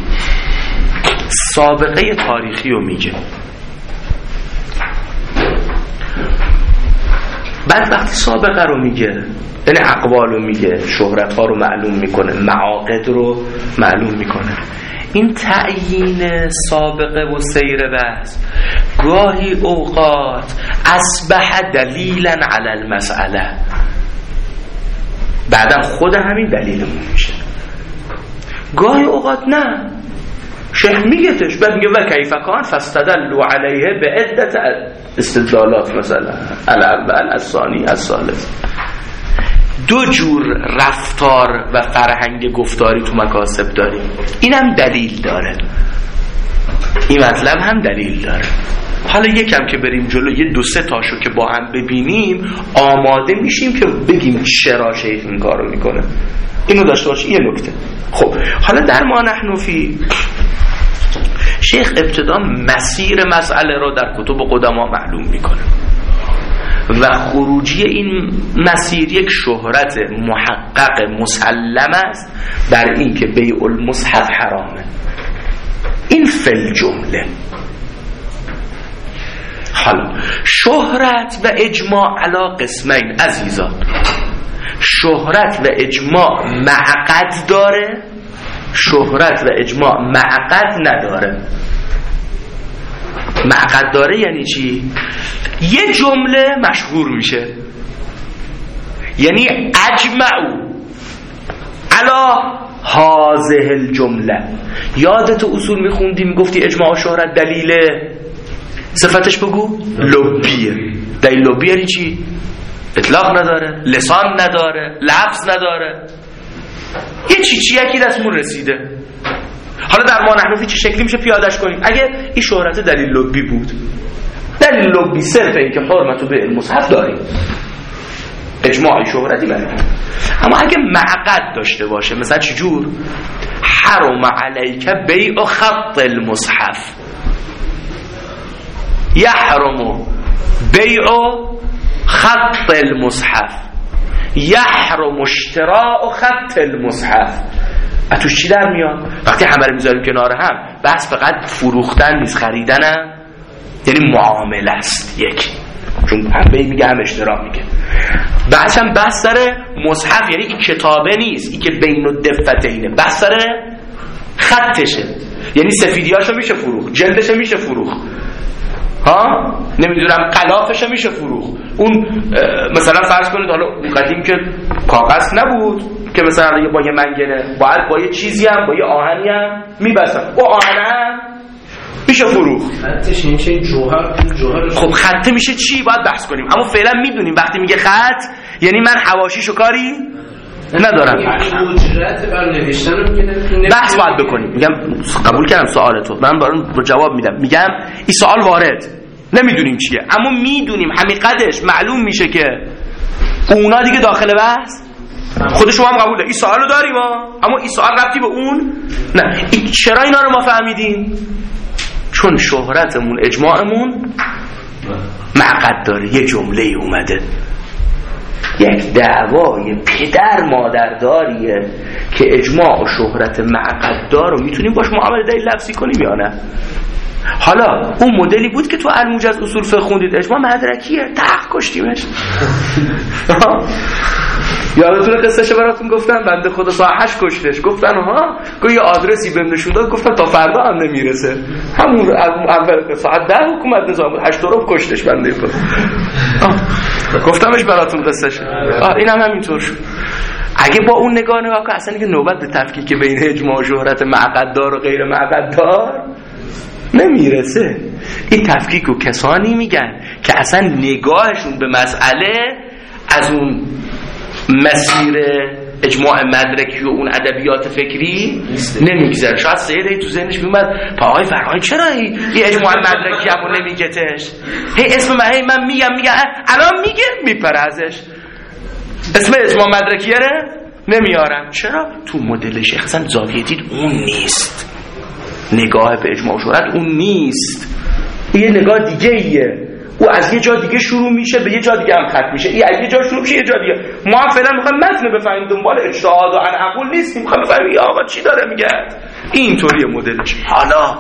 سابقه تاریخی رو میگه. بعد وقتی سابقه رو میگه یعنی اقوال رو میگه، شهرت ها رو معلوم میکنه، معاقد رو معلوم میکنه. این تعیین سابقه و سیر بحث گاهی اوقات اصبح دلیلا علی المسئله، بعدا خود همین دلیلمون میشه. گاهی اوقات نه، شیخ میگتش بعد میگه و کیف کان فاستدلوا علیه به عدت استدلالات، مثلا الاول الثانی الثالث. دو جور رفتار و فرهنگ گفتاری تو مکاسب داریم. اینم دلیل داره، این مطلب هم دلیل داره. حالا یکم که بریم جلو یه دو سه تاشو که با هم ببینیم آماده میشیم که بگیم چرا شیخ این کارو میکنه. اینو داشته باشی. یه نکته. خب حالا در ما نحن فی شیخ ابتدا مسیر مسئله رو در کتب قدما معلوم میکنه و خروجی این مسیر یک شهرت محقق مسلم است در این که بیع المصحف حرامه. این فل جمله. حالا شهرت و اجماع علی قسمین عزیزان. شهرت و اجماع معقد داره، شهرت و اجماع معقد نداره. معقد داره یعنی چی؟ یه جمله مشهور میشه یعنی اجمعوا علی هذه الجمله. یادت اصول میخوندی میگفتی اجماع و شهرت دلیله صفتش بگو لبیه. دلیل لبی یعنی چی؟ اطلاق نداره، لسان نداره، لفظ نداره، یه چی چی یکی دستمون رسیده. حالا در ما نحنفی چه شکلی میشه پیادش کنیم؟ اگه این شهرت دلیل لبی بود، دلیل لبی صرف این که حرمت بیع المصحف داریم، اجماعی شهرتی بلیم. اما اگه معقد داشته باشه مثلا چجور؟ حرم علیک بیع خط المصحف، یحرم بیع خط المصحف، یحرم اشتراء خط المصحف. اتوش چی در میاد؟ وقتی همه رو میذاریم کنار هم بس فقط فروختن نیست، خریدنم یعنی معامله است یک، چون هم بی میگه هم اشترا میگه. بحث هم بحث داره مصحف یعنی این کتابه نیست، این که بین الدفتینه، بحث داره خطشه. یعنی سفیدیاشو میشه فروخت، جلدشو میشه فروخت، ها نمیدونم غلافش میشه فروخت. اون مثلا فرض کنید حالا قدیم که کاغذ نبود که مثلا با یه منگنه، باید با یه چیزی هم با یه آهنی هم میبستن، با آهن هم میشه فروخت. خطش این چه جوهر جوهر خب خط میشه چی؟ باید بحث کنیم. اما فعلا میدونیم وقتی میگه خط یعنی من حواشیشو کاری ندارم. اجرت بر نوشتن رو میگه بحث باید بکنیم. میگم قبول کردم سوالتو، من برام جواب میدم. میگم این سوال وارد، نمیدونیم چیه اما میدونیم حقیقتش معلوم میشه که اونا دیگه داخل بحث خود شما هم قبوله. این سوالو داریم اما این سوال ربطی به اون نه. این چرا اینا رو ما فهمیدیم؟ چون شهرتمون اجماعمون معقد داره. یه جمله اومده، یک دعوای پدر مادرداریه که اجماع و شهرت معقد دار رو میتونیم باش معامله دلیل لفظی کنیم یا نه. حالا اون مدلی بود که تو الموجز اصول فقه خوندید، اجماع مدرکیه، تق کشتیمش. یادتونه قصهش براتون گفتن؟ بنده خدا ساعت هشت کشتش. گفتن ها گفت یه آدرسی بهم نشون داد، گفتم تا فردا هم نمیرسه. همون اول ساعت ده حکومت نظام بود، هشت رو کشتش بنده خدا. گفتمش براتون قصهش. این هم همینطور شد. اگه با اون نگاه نگاه کنه اصلا دیگه نوبت به تفکیک بین اجماع و شهرت معقد دار و غیر معقد دار نمیرسه. این تفکیک رو کسانی میگن که اصلا نگاهشون به مسئله از اون مسیر اجماع مدرکی و اون ادبیات فکری نمیگذره. شاید سیده تو ذهنش میومد پا آقای فرهانی چرا این اجماع مدرکی همون نمیگتش؟ هی اسم من هی من میگم میگم الان میگه میپره ازش. اسم اجماع مدرکیه ره نمیارم. چرا؟ تو مدل شیخ اصلا زاویه دید اون نیست، نگاه به اجماع و شهرت اون نیست، یه نگاه دیگه ایه. او از یه جا دیگه شروع میشه به یه جا دیگه هم ختم میشه. این از یه جا شروع میشه یه جا دیگه. ما هم فعلا میخوایم متن بفهمیم، دنبال اجتهاد و انعقول نیستیم، میخوایم بفهمیم یا آقا چی داره میگه. این طوریه مدلش. حالا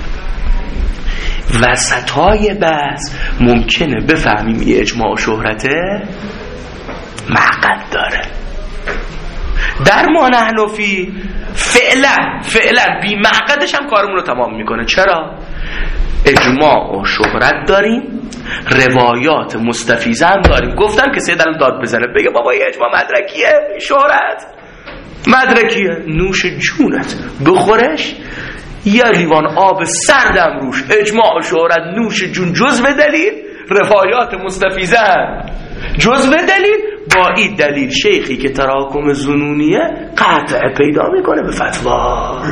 وسطای بحث ممکنه بفهمیم این اجماع و شهرته معقد داره. در ما حنفی فعلا فعلا بی معقدش هم کارمون رو تمام میکنه. چرا؟ اجماع و شهرت داریم، روایات مستفیضه هم داریم. گفتم که سید الان داد بزنه بگه بابا یه اجماع مدرکیه، شهرت مدرکیه، نوش جونت بخورش یه لیوان آب سردم روش. اجماع و شهرت نوش جون جزو دلیل، روایات مستفیضه هم جزو دلیل. با این دلیل شیخی که تراکم ظنونیه قطع پیدا میکنه به فتوا.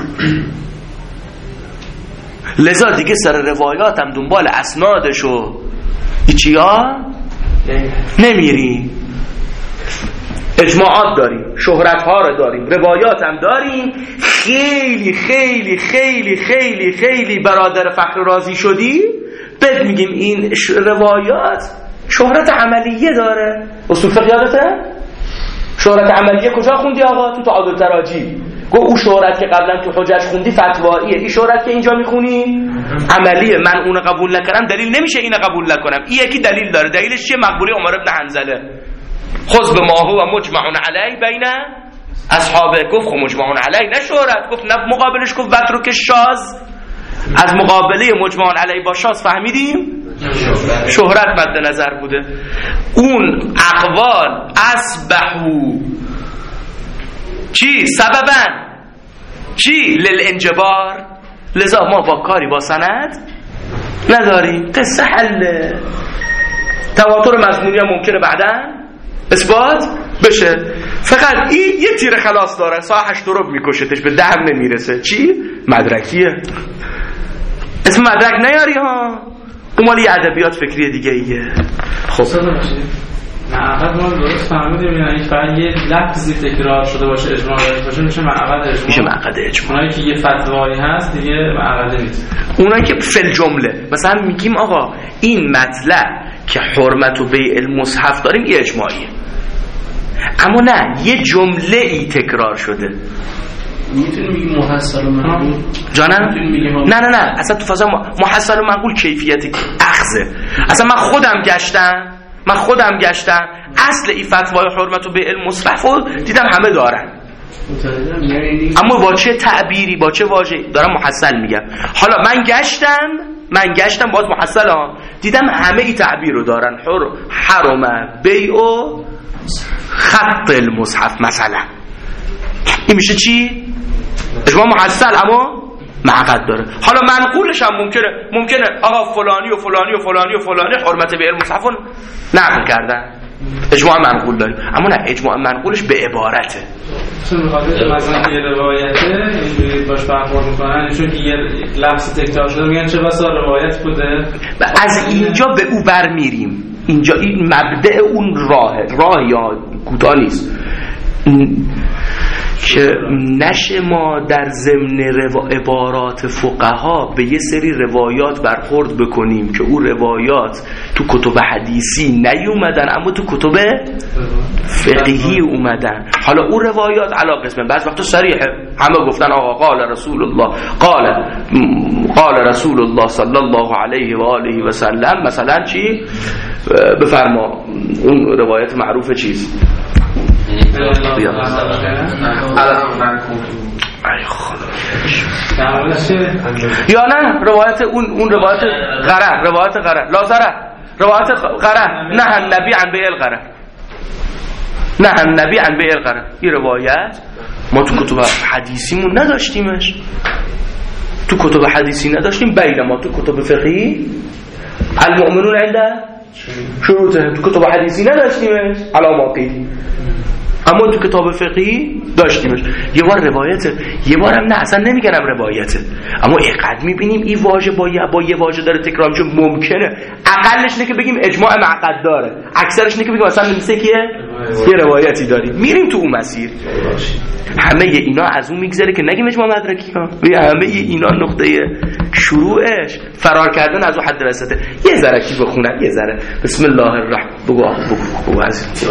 لذا دیگه سر روایات هم دنبال اسنادشو ایچیا نمیریم. اجماعات داریم، شهرت ها رو داریم، روایات هم داریم. خیلی خیلی خیلی خیلی خیلی برادر فخر رازی شدی بد میگیم این روایات شهرت عملیه داره. اصول فقه یادته؟ شهرت عملیه کجا خوندی آقا؟ تو تعادل تراجی. گو او شهرت که قبلا تو حجج خوندی فتواییه، این شهرت که اینجا میخونی عملیه. من اون قبول نکردم دلیل نمیشه این قبول نکنم. این یکی دلیل داره. دلیلش چیه؟ مقبوله عمر بن حنظله. خذ به ما هو مجمع علی بین اصحابه. گفت خب مجمع علی نه شهرت. گفت نه مقابلش گفت وترک شاذ. از مقابله مجمع علی با شاذ فهمیدیم شهرت مد نظر بوده. اون اقوال اصبحو چی؟ سببن چی؟ للانجبار. لذا ما با کاری با سند نداریم. قصه حل. تواتر مضمونی هم ممکنه بعداً اثبات بشه. فقط این یه تیر خلاص داره، ساعت هشت رو میکشتش، به ده نمیرسه. چی؟ مدرکیه. اسم مدرک نیاری ها، اون مالی ادبیات فکری دیگه ایه. خب معقد ما درست فهمیدیم یعنی فقط یه لفظی تکرار شده باشه اجماع باشه میشه معقد اجماع. میشه معقد اجماع. اونایی که یه فتوایی هست دیگه معقد نیست. اونایی که فل جمله مثلا میگیم آقا این مطلب که حرمت و بیع المصحف داریم یه اجماعیه، اما نه یه جمله ای تکرار شده. میتونیم بگیم محصل و معقول جانم؟ نه نه نه اصلا تو فضا محصل و معقول کیفیت اخذه. اصلا من خودم گشتم من خودم گشتم اصل این فتوای حرمت و بیع المصحف رو دیدم همه دارن. اما با چه تعبیری، با چه واژه‌ای دارم محصل میگم. حالا من گشتم من گشتم باز محصل ها دیدم همه ای تعبیر رو دارن. حر حرم بیع و خط المصحف مثلا، این میشه چی؟ اجماع محصل اما معقد داره. حالا منقولش هم ممکنه ممکنه آقا فلانی و فلانی و فلانی و فلانی حرمت بیع المصحف رو نقل کردن، اجماع منقول داریم. اما نه، اجماع منقولش به عبارته. چون میخواد مثلا یه روایته اینجوری باش برخورد میکنن، چون یه لفظ تکرار شده میگن چه بسا روایت بوده. از اینجا به او برمیریم. اینجا این مبدأ اون راهه، راه یا کوتاه نیست که نشه ما در ضمن عبارات فقها به یه سری روایات برخورد بکنیم که او روایات تو کتب حدیثی نیومدن اما تو کتب فقهی اومدن. حالا او روایات علا قسمه، بعض وقتا صریحه، همه گفتن آقا قال رسول الله قال قال رسول الله صلی الله علیه و آله و سلم مثلا چی بفرما، اون روایت معروف چیز یا نه روایت اون اون روایت غره، روایت غره لا زره، روایت غره نه النبی عن بیع الغره، نه النبی عن بیع الغره. این روایت ما تو کتب حدیثیمون نداشتیمش، تو کتب حدیثی نداشتیم، بین ما تو کتب فقهی المؤمنون عند شروطه، تو کتب حدیثی نداشتیمش علاماتی، اما تو کتاب فقهی داشتیمش. یه بار روایته، یه بارم نه اصلا نمیگنم روایته، اما اقد میبینیم این واژه با یه با یه واژه داره تکرار میشه. ممکنه اقلش اینه که بگیم اجماع معقد داره، اکثرش اینه که بگیم مثلا مثل کیه یه روایتی داریم، میریم تو اون مسیر. همه اینا از اون میگذره که نگیم اجماع مدرکی ها، همه اینا نقطه شروعش فرار کردن از اون حد وسطه. یه ذره کی بخونن، یه ذره بسم الله الرحمن بگو بگو بگو عزیز.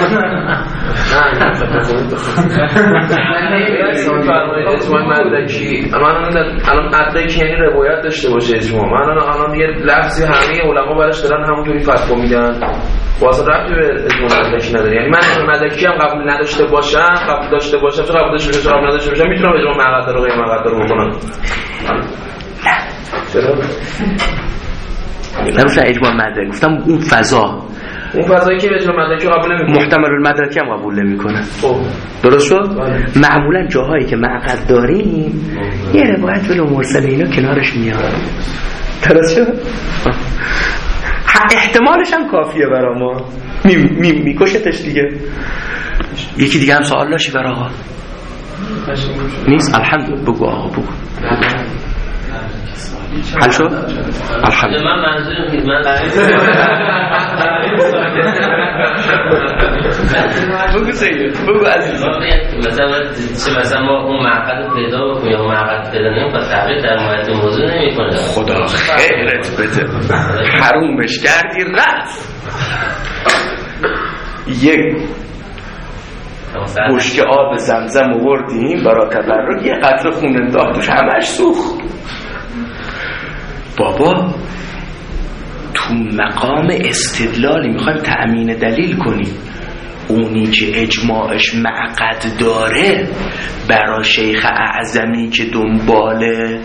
اجماع مدرکی الان الان مدرکی یعنی روایت داشته باشه اجماع. من الان الان یه لفظی همه علما براش دارن همونطوری فتوا میدن، واسه ربطی به اجماع مدرکی نداره. یعنی من اجماع مدرکی هم قبول نداشته باشم، قبول داشته باشم، چه قبول داشته باشم، قبول نداشته باشم، میتونم اجماع معقد رو غیر معقد رو بکنم. چرا؟ نمیشه اجماع مدرکی، گفتم اون فضا، اون فضایی که اجماع مدرکی قبول نمیکنه، محتمل المدرکی هم قبول نمیکنه. درست شد؟ معمولا جاهایی که معقد داریم یه روایت ولو مرسل اینا کنارش میاد. درست شد؟ احتمالش هم کافیه برای ما، می می میکشتش دیگه. یکی دیگه هم سوال داشتی برای آقا؟ نیست؟ الحمدلله بگو آقا بگو. حل شد؟ الحمدلله. من منظورم من بگو سید بگو عزیز. مثلا چه مثلا ما اون معقد رو پیدا بکنیم یا معقد پیدا نمیم پس تحقیق در مایت موضوع نمی کنه. خدا خیرت بده، حرومش کردی رفت. یک بشکه آب زمزم آوردیم برای تبرک، یه قطره خون انداخت توش، همش سوخت. بابا تو مقام استدلالی میخوایم تأمین دلیل کنیم، اونی که اجماعش معقد داره برای شیخ اعظمی که دنبال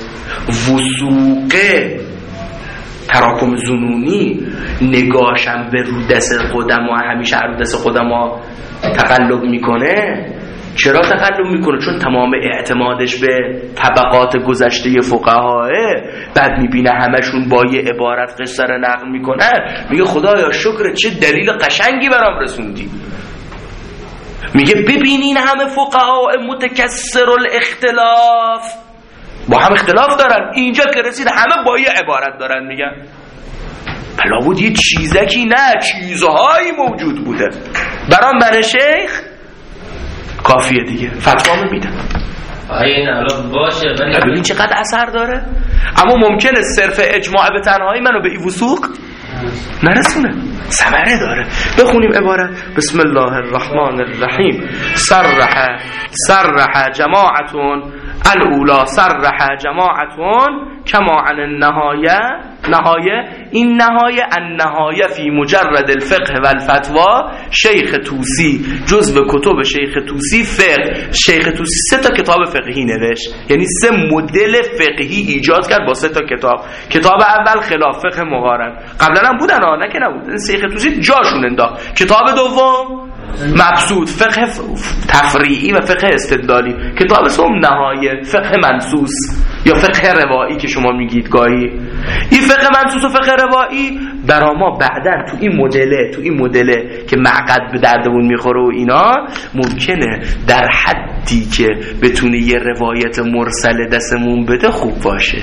وثوقه تراکم ظنونی نگاشم به رو دست قدما، همیشه رو دست قدما تقلب میکنه. چرا تقلب میکنه؟ چون تمام اعتمادش به طبقات گذشته فقهاه، بعد میبینه همشون با یه عبارت قصه رو نقل میکنه، میگه خدایا شکر چه دلیل قشنگی برام رسوندی. میگه ببینین همه فقها متکثر الاختلاف با هم اختلاف دارن، اینجا که رسید همه با یه عبارت دارن میگن. بلا بود یه چیزکی، نه چیزهایی موجود بوده. برام من شیخ کافیه دیگه، فتوا میدم. این الان باشه ببین چقدر اثر داره. اما ممکنه صرف اجماع به تنهایی منو به این وثوق نرسونه، ثمره داره. بخونیم عبارت بسم الله الرحمن الرحیم. صرح صرح جماعتون الاولا صرح جماعتون کما عن النهایه. نهایه این نهایه النهایه فی مجرد الفقه و الفتوا شیخ طوسی جزو کتب شیخ طوسی فقه. شیخ طوسی سه تا کتاب فقهی نوشت، یعنی سه مدل فقهی ایجاد کرد با سه تا کتاب. کتاب اول خلاف فقه مقارن، قبلا هم بودن ها، نه که نبود، شیخ طوسی جاشون انداخت. کتاب دوم مبسوط فقه تفریعی و فقه استدلالی. کتاب سوم نهایه فقه منصوص یا فقه روایی که شما میگید گاهی. این فقه منصوص و فقه روایی برای ما بعدن تو این مدله تو این مدله که معقد به دردمون میخوره و اینا ممکنه در حدی که بتونه یه روایت مرسل دستمون بده خوب باشه.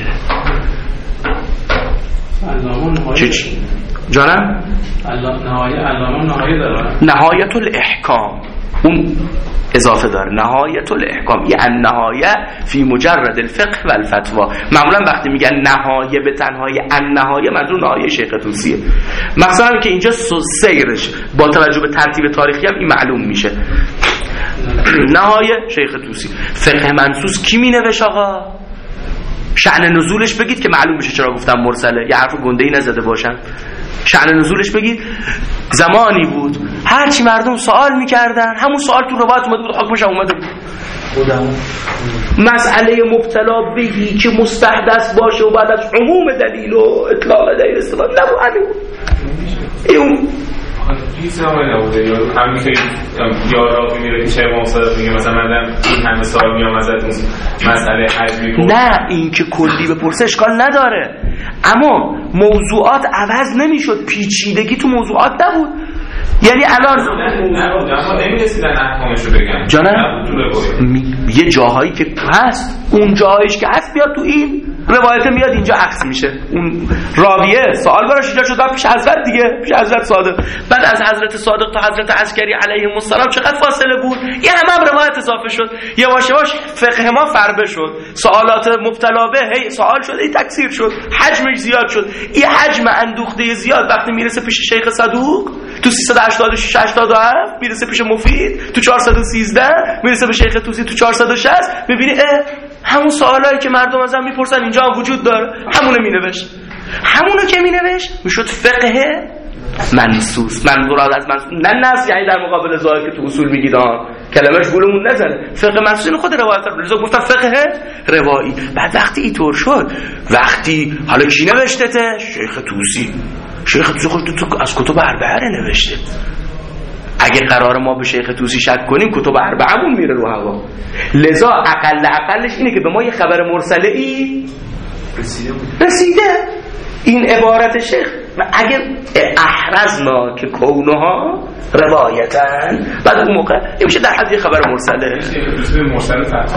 چی چی؟ جانم؟ نهایه علامه نهایه داره، نهایت الاحکام اون اضافه داره، نهایت الاحکام یعنی نهایه فی مجرد الفقه و الفتوا. معمولا وقتی میگن نهایه به تنهایی النهایه منظور نهایه شیخ طوسیه. مثلا که اینجا سیرش با توجه به ترتیب تاریخی هم این معلوم میشه. نهایه شیخ طوسی. فقه منصوص کی مینوشت آقا؟ شأن نزولش بگید که معلوم بشه چرا گفتم مرسله، یه حرف گنده‌ای نزده باشم. شأن نزولش بگید زمانی بود هرچی مردم سوال میکردن همون سوال تو روایت اومده بود، حکمش هم اومده بود. مسئله مبتلا بگی که مستحدث باشه و بعد از عموم دلیل و اطلاق دلیل استفاده نبود. این پیس هم نبوده یا همین که یاراقی میره که چه مصادف میگه مثلا من این همه سال میام ازتون مسئله حجمی کنم. نه این که کلی بپرسه اشکال نداره، اما موضوعات عوض نمیشد، پیچیدگی تو موضوعات نبود. یعنی الان نبود اما نمیرسیدن احکامشو بگن جانم یه جاهایی که هست، اون جاهایش که هست بیاد تو این روایت میاد اینجا عکس میشه. اون راویه سوال براش ایجاد شد پیش حضرت دیگه، پیش حضرت صادق، بعد از حضرت صادق تا حضرت عسکری علیه السلام چقدر فاصله بود، یه هم, هم روایت اضافه شد. یواش یواش فقه ما فربه شد، سوالات مبتلا به هی سوال شد، این تکثیر شد، حجمش زیاد شد. این حجم اندوخته زیاد وقتی میرسه پیش شیخ صدوق تو سیصد و هشتاد و شش هشتاد و هفت، میرسه پیش مفید تو چهارصد و سیزده، میرسه به شیخ طوسی تو چهارصد و شصت، میبینی اه همون سوالایی که مردم ازم میپرسن اینجا هم وجود داره، همونو مینوشت. همونو که مینوشت میشد فقه منصوص. منظور از منصوص نه نص، یعنی در مقابل ظاهر که تو اصول میگید ها کلمش گولمون نزنه. فقه منصوص خود روایت رو لذا گفتن فقه روایی. بعد وقتی اینطور شد، وقتی حالا کی نوشته ته؟ شیخ طوسی. شیخ طوسی خود تو از کتب اربعه نوشته. اگه قرار ما به شیخ طوسی شک کنیم کتب اربعه‌مون میره رو هوا. لذا اقل اقلش اینه که به ما یه خبر مرسله ای رسیده رسیده این عبارت شیخ. و اگر احرزنا که کونها روایتن، بعد اون موقع یه میشه در حد یه خبر مرسله. مرسله فتوا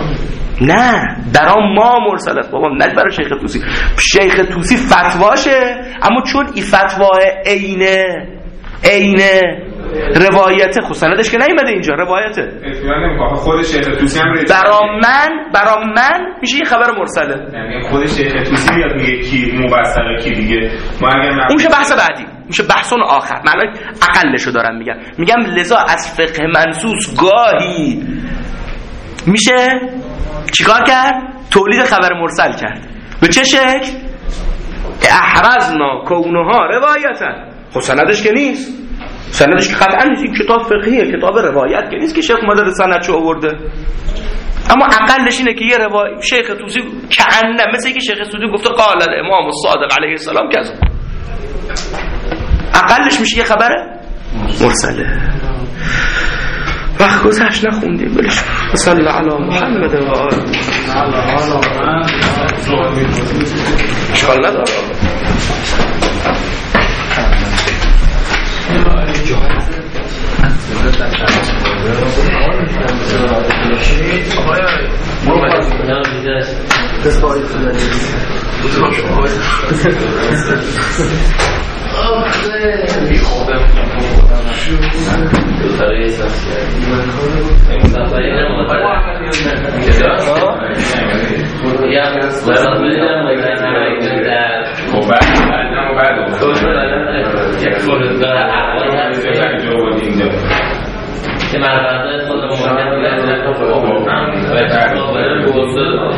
نه برای ما مرسل است بابا، نه برای شیخ طوسی. شیخ طوسی فتواشه، اما چون این فتوا عینه عینه روایته، خود سندش که نیومده اینجا روایته. خود شیخ طوسی هم برا من برا من میشه یه خبر مرسله. یعنی خود شیخ طوسی میاد میگه کی مبصره کی دیگه. ما اگر اون میشه بحث بعدی، میشه بحثون آخر. من اقلشو دارم میگم. میگم لذا از فقه منصوص گاهی میشه چیکار کرد؟ تولید خبر مرسل کرد. به چه شکل؟ احرزنا کونها روایتن. خب سندش که نیست، سندش که قطعا نیست، این کتاب فقهیه، کتاب روایت که نیست که شیخ مدد سندشو آورده. اما اقلش اینه که یه روایت شیخ طوسی کأنه مثل که شیخ طوسی گفته قال الامام الصادق علیه السلام کذا، اقلش میشه یه خبره مرسله. وقت گذشت نخوندیم بلش. صلی الله علی محمد و آله. اشکال نداره. که مربوطه خود ممکن است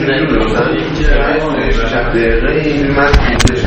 زنی مثلا چند دقیقه این من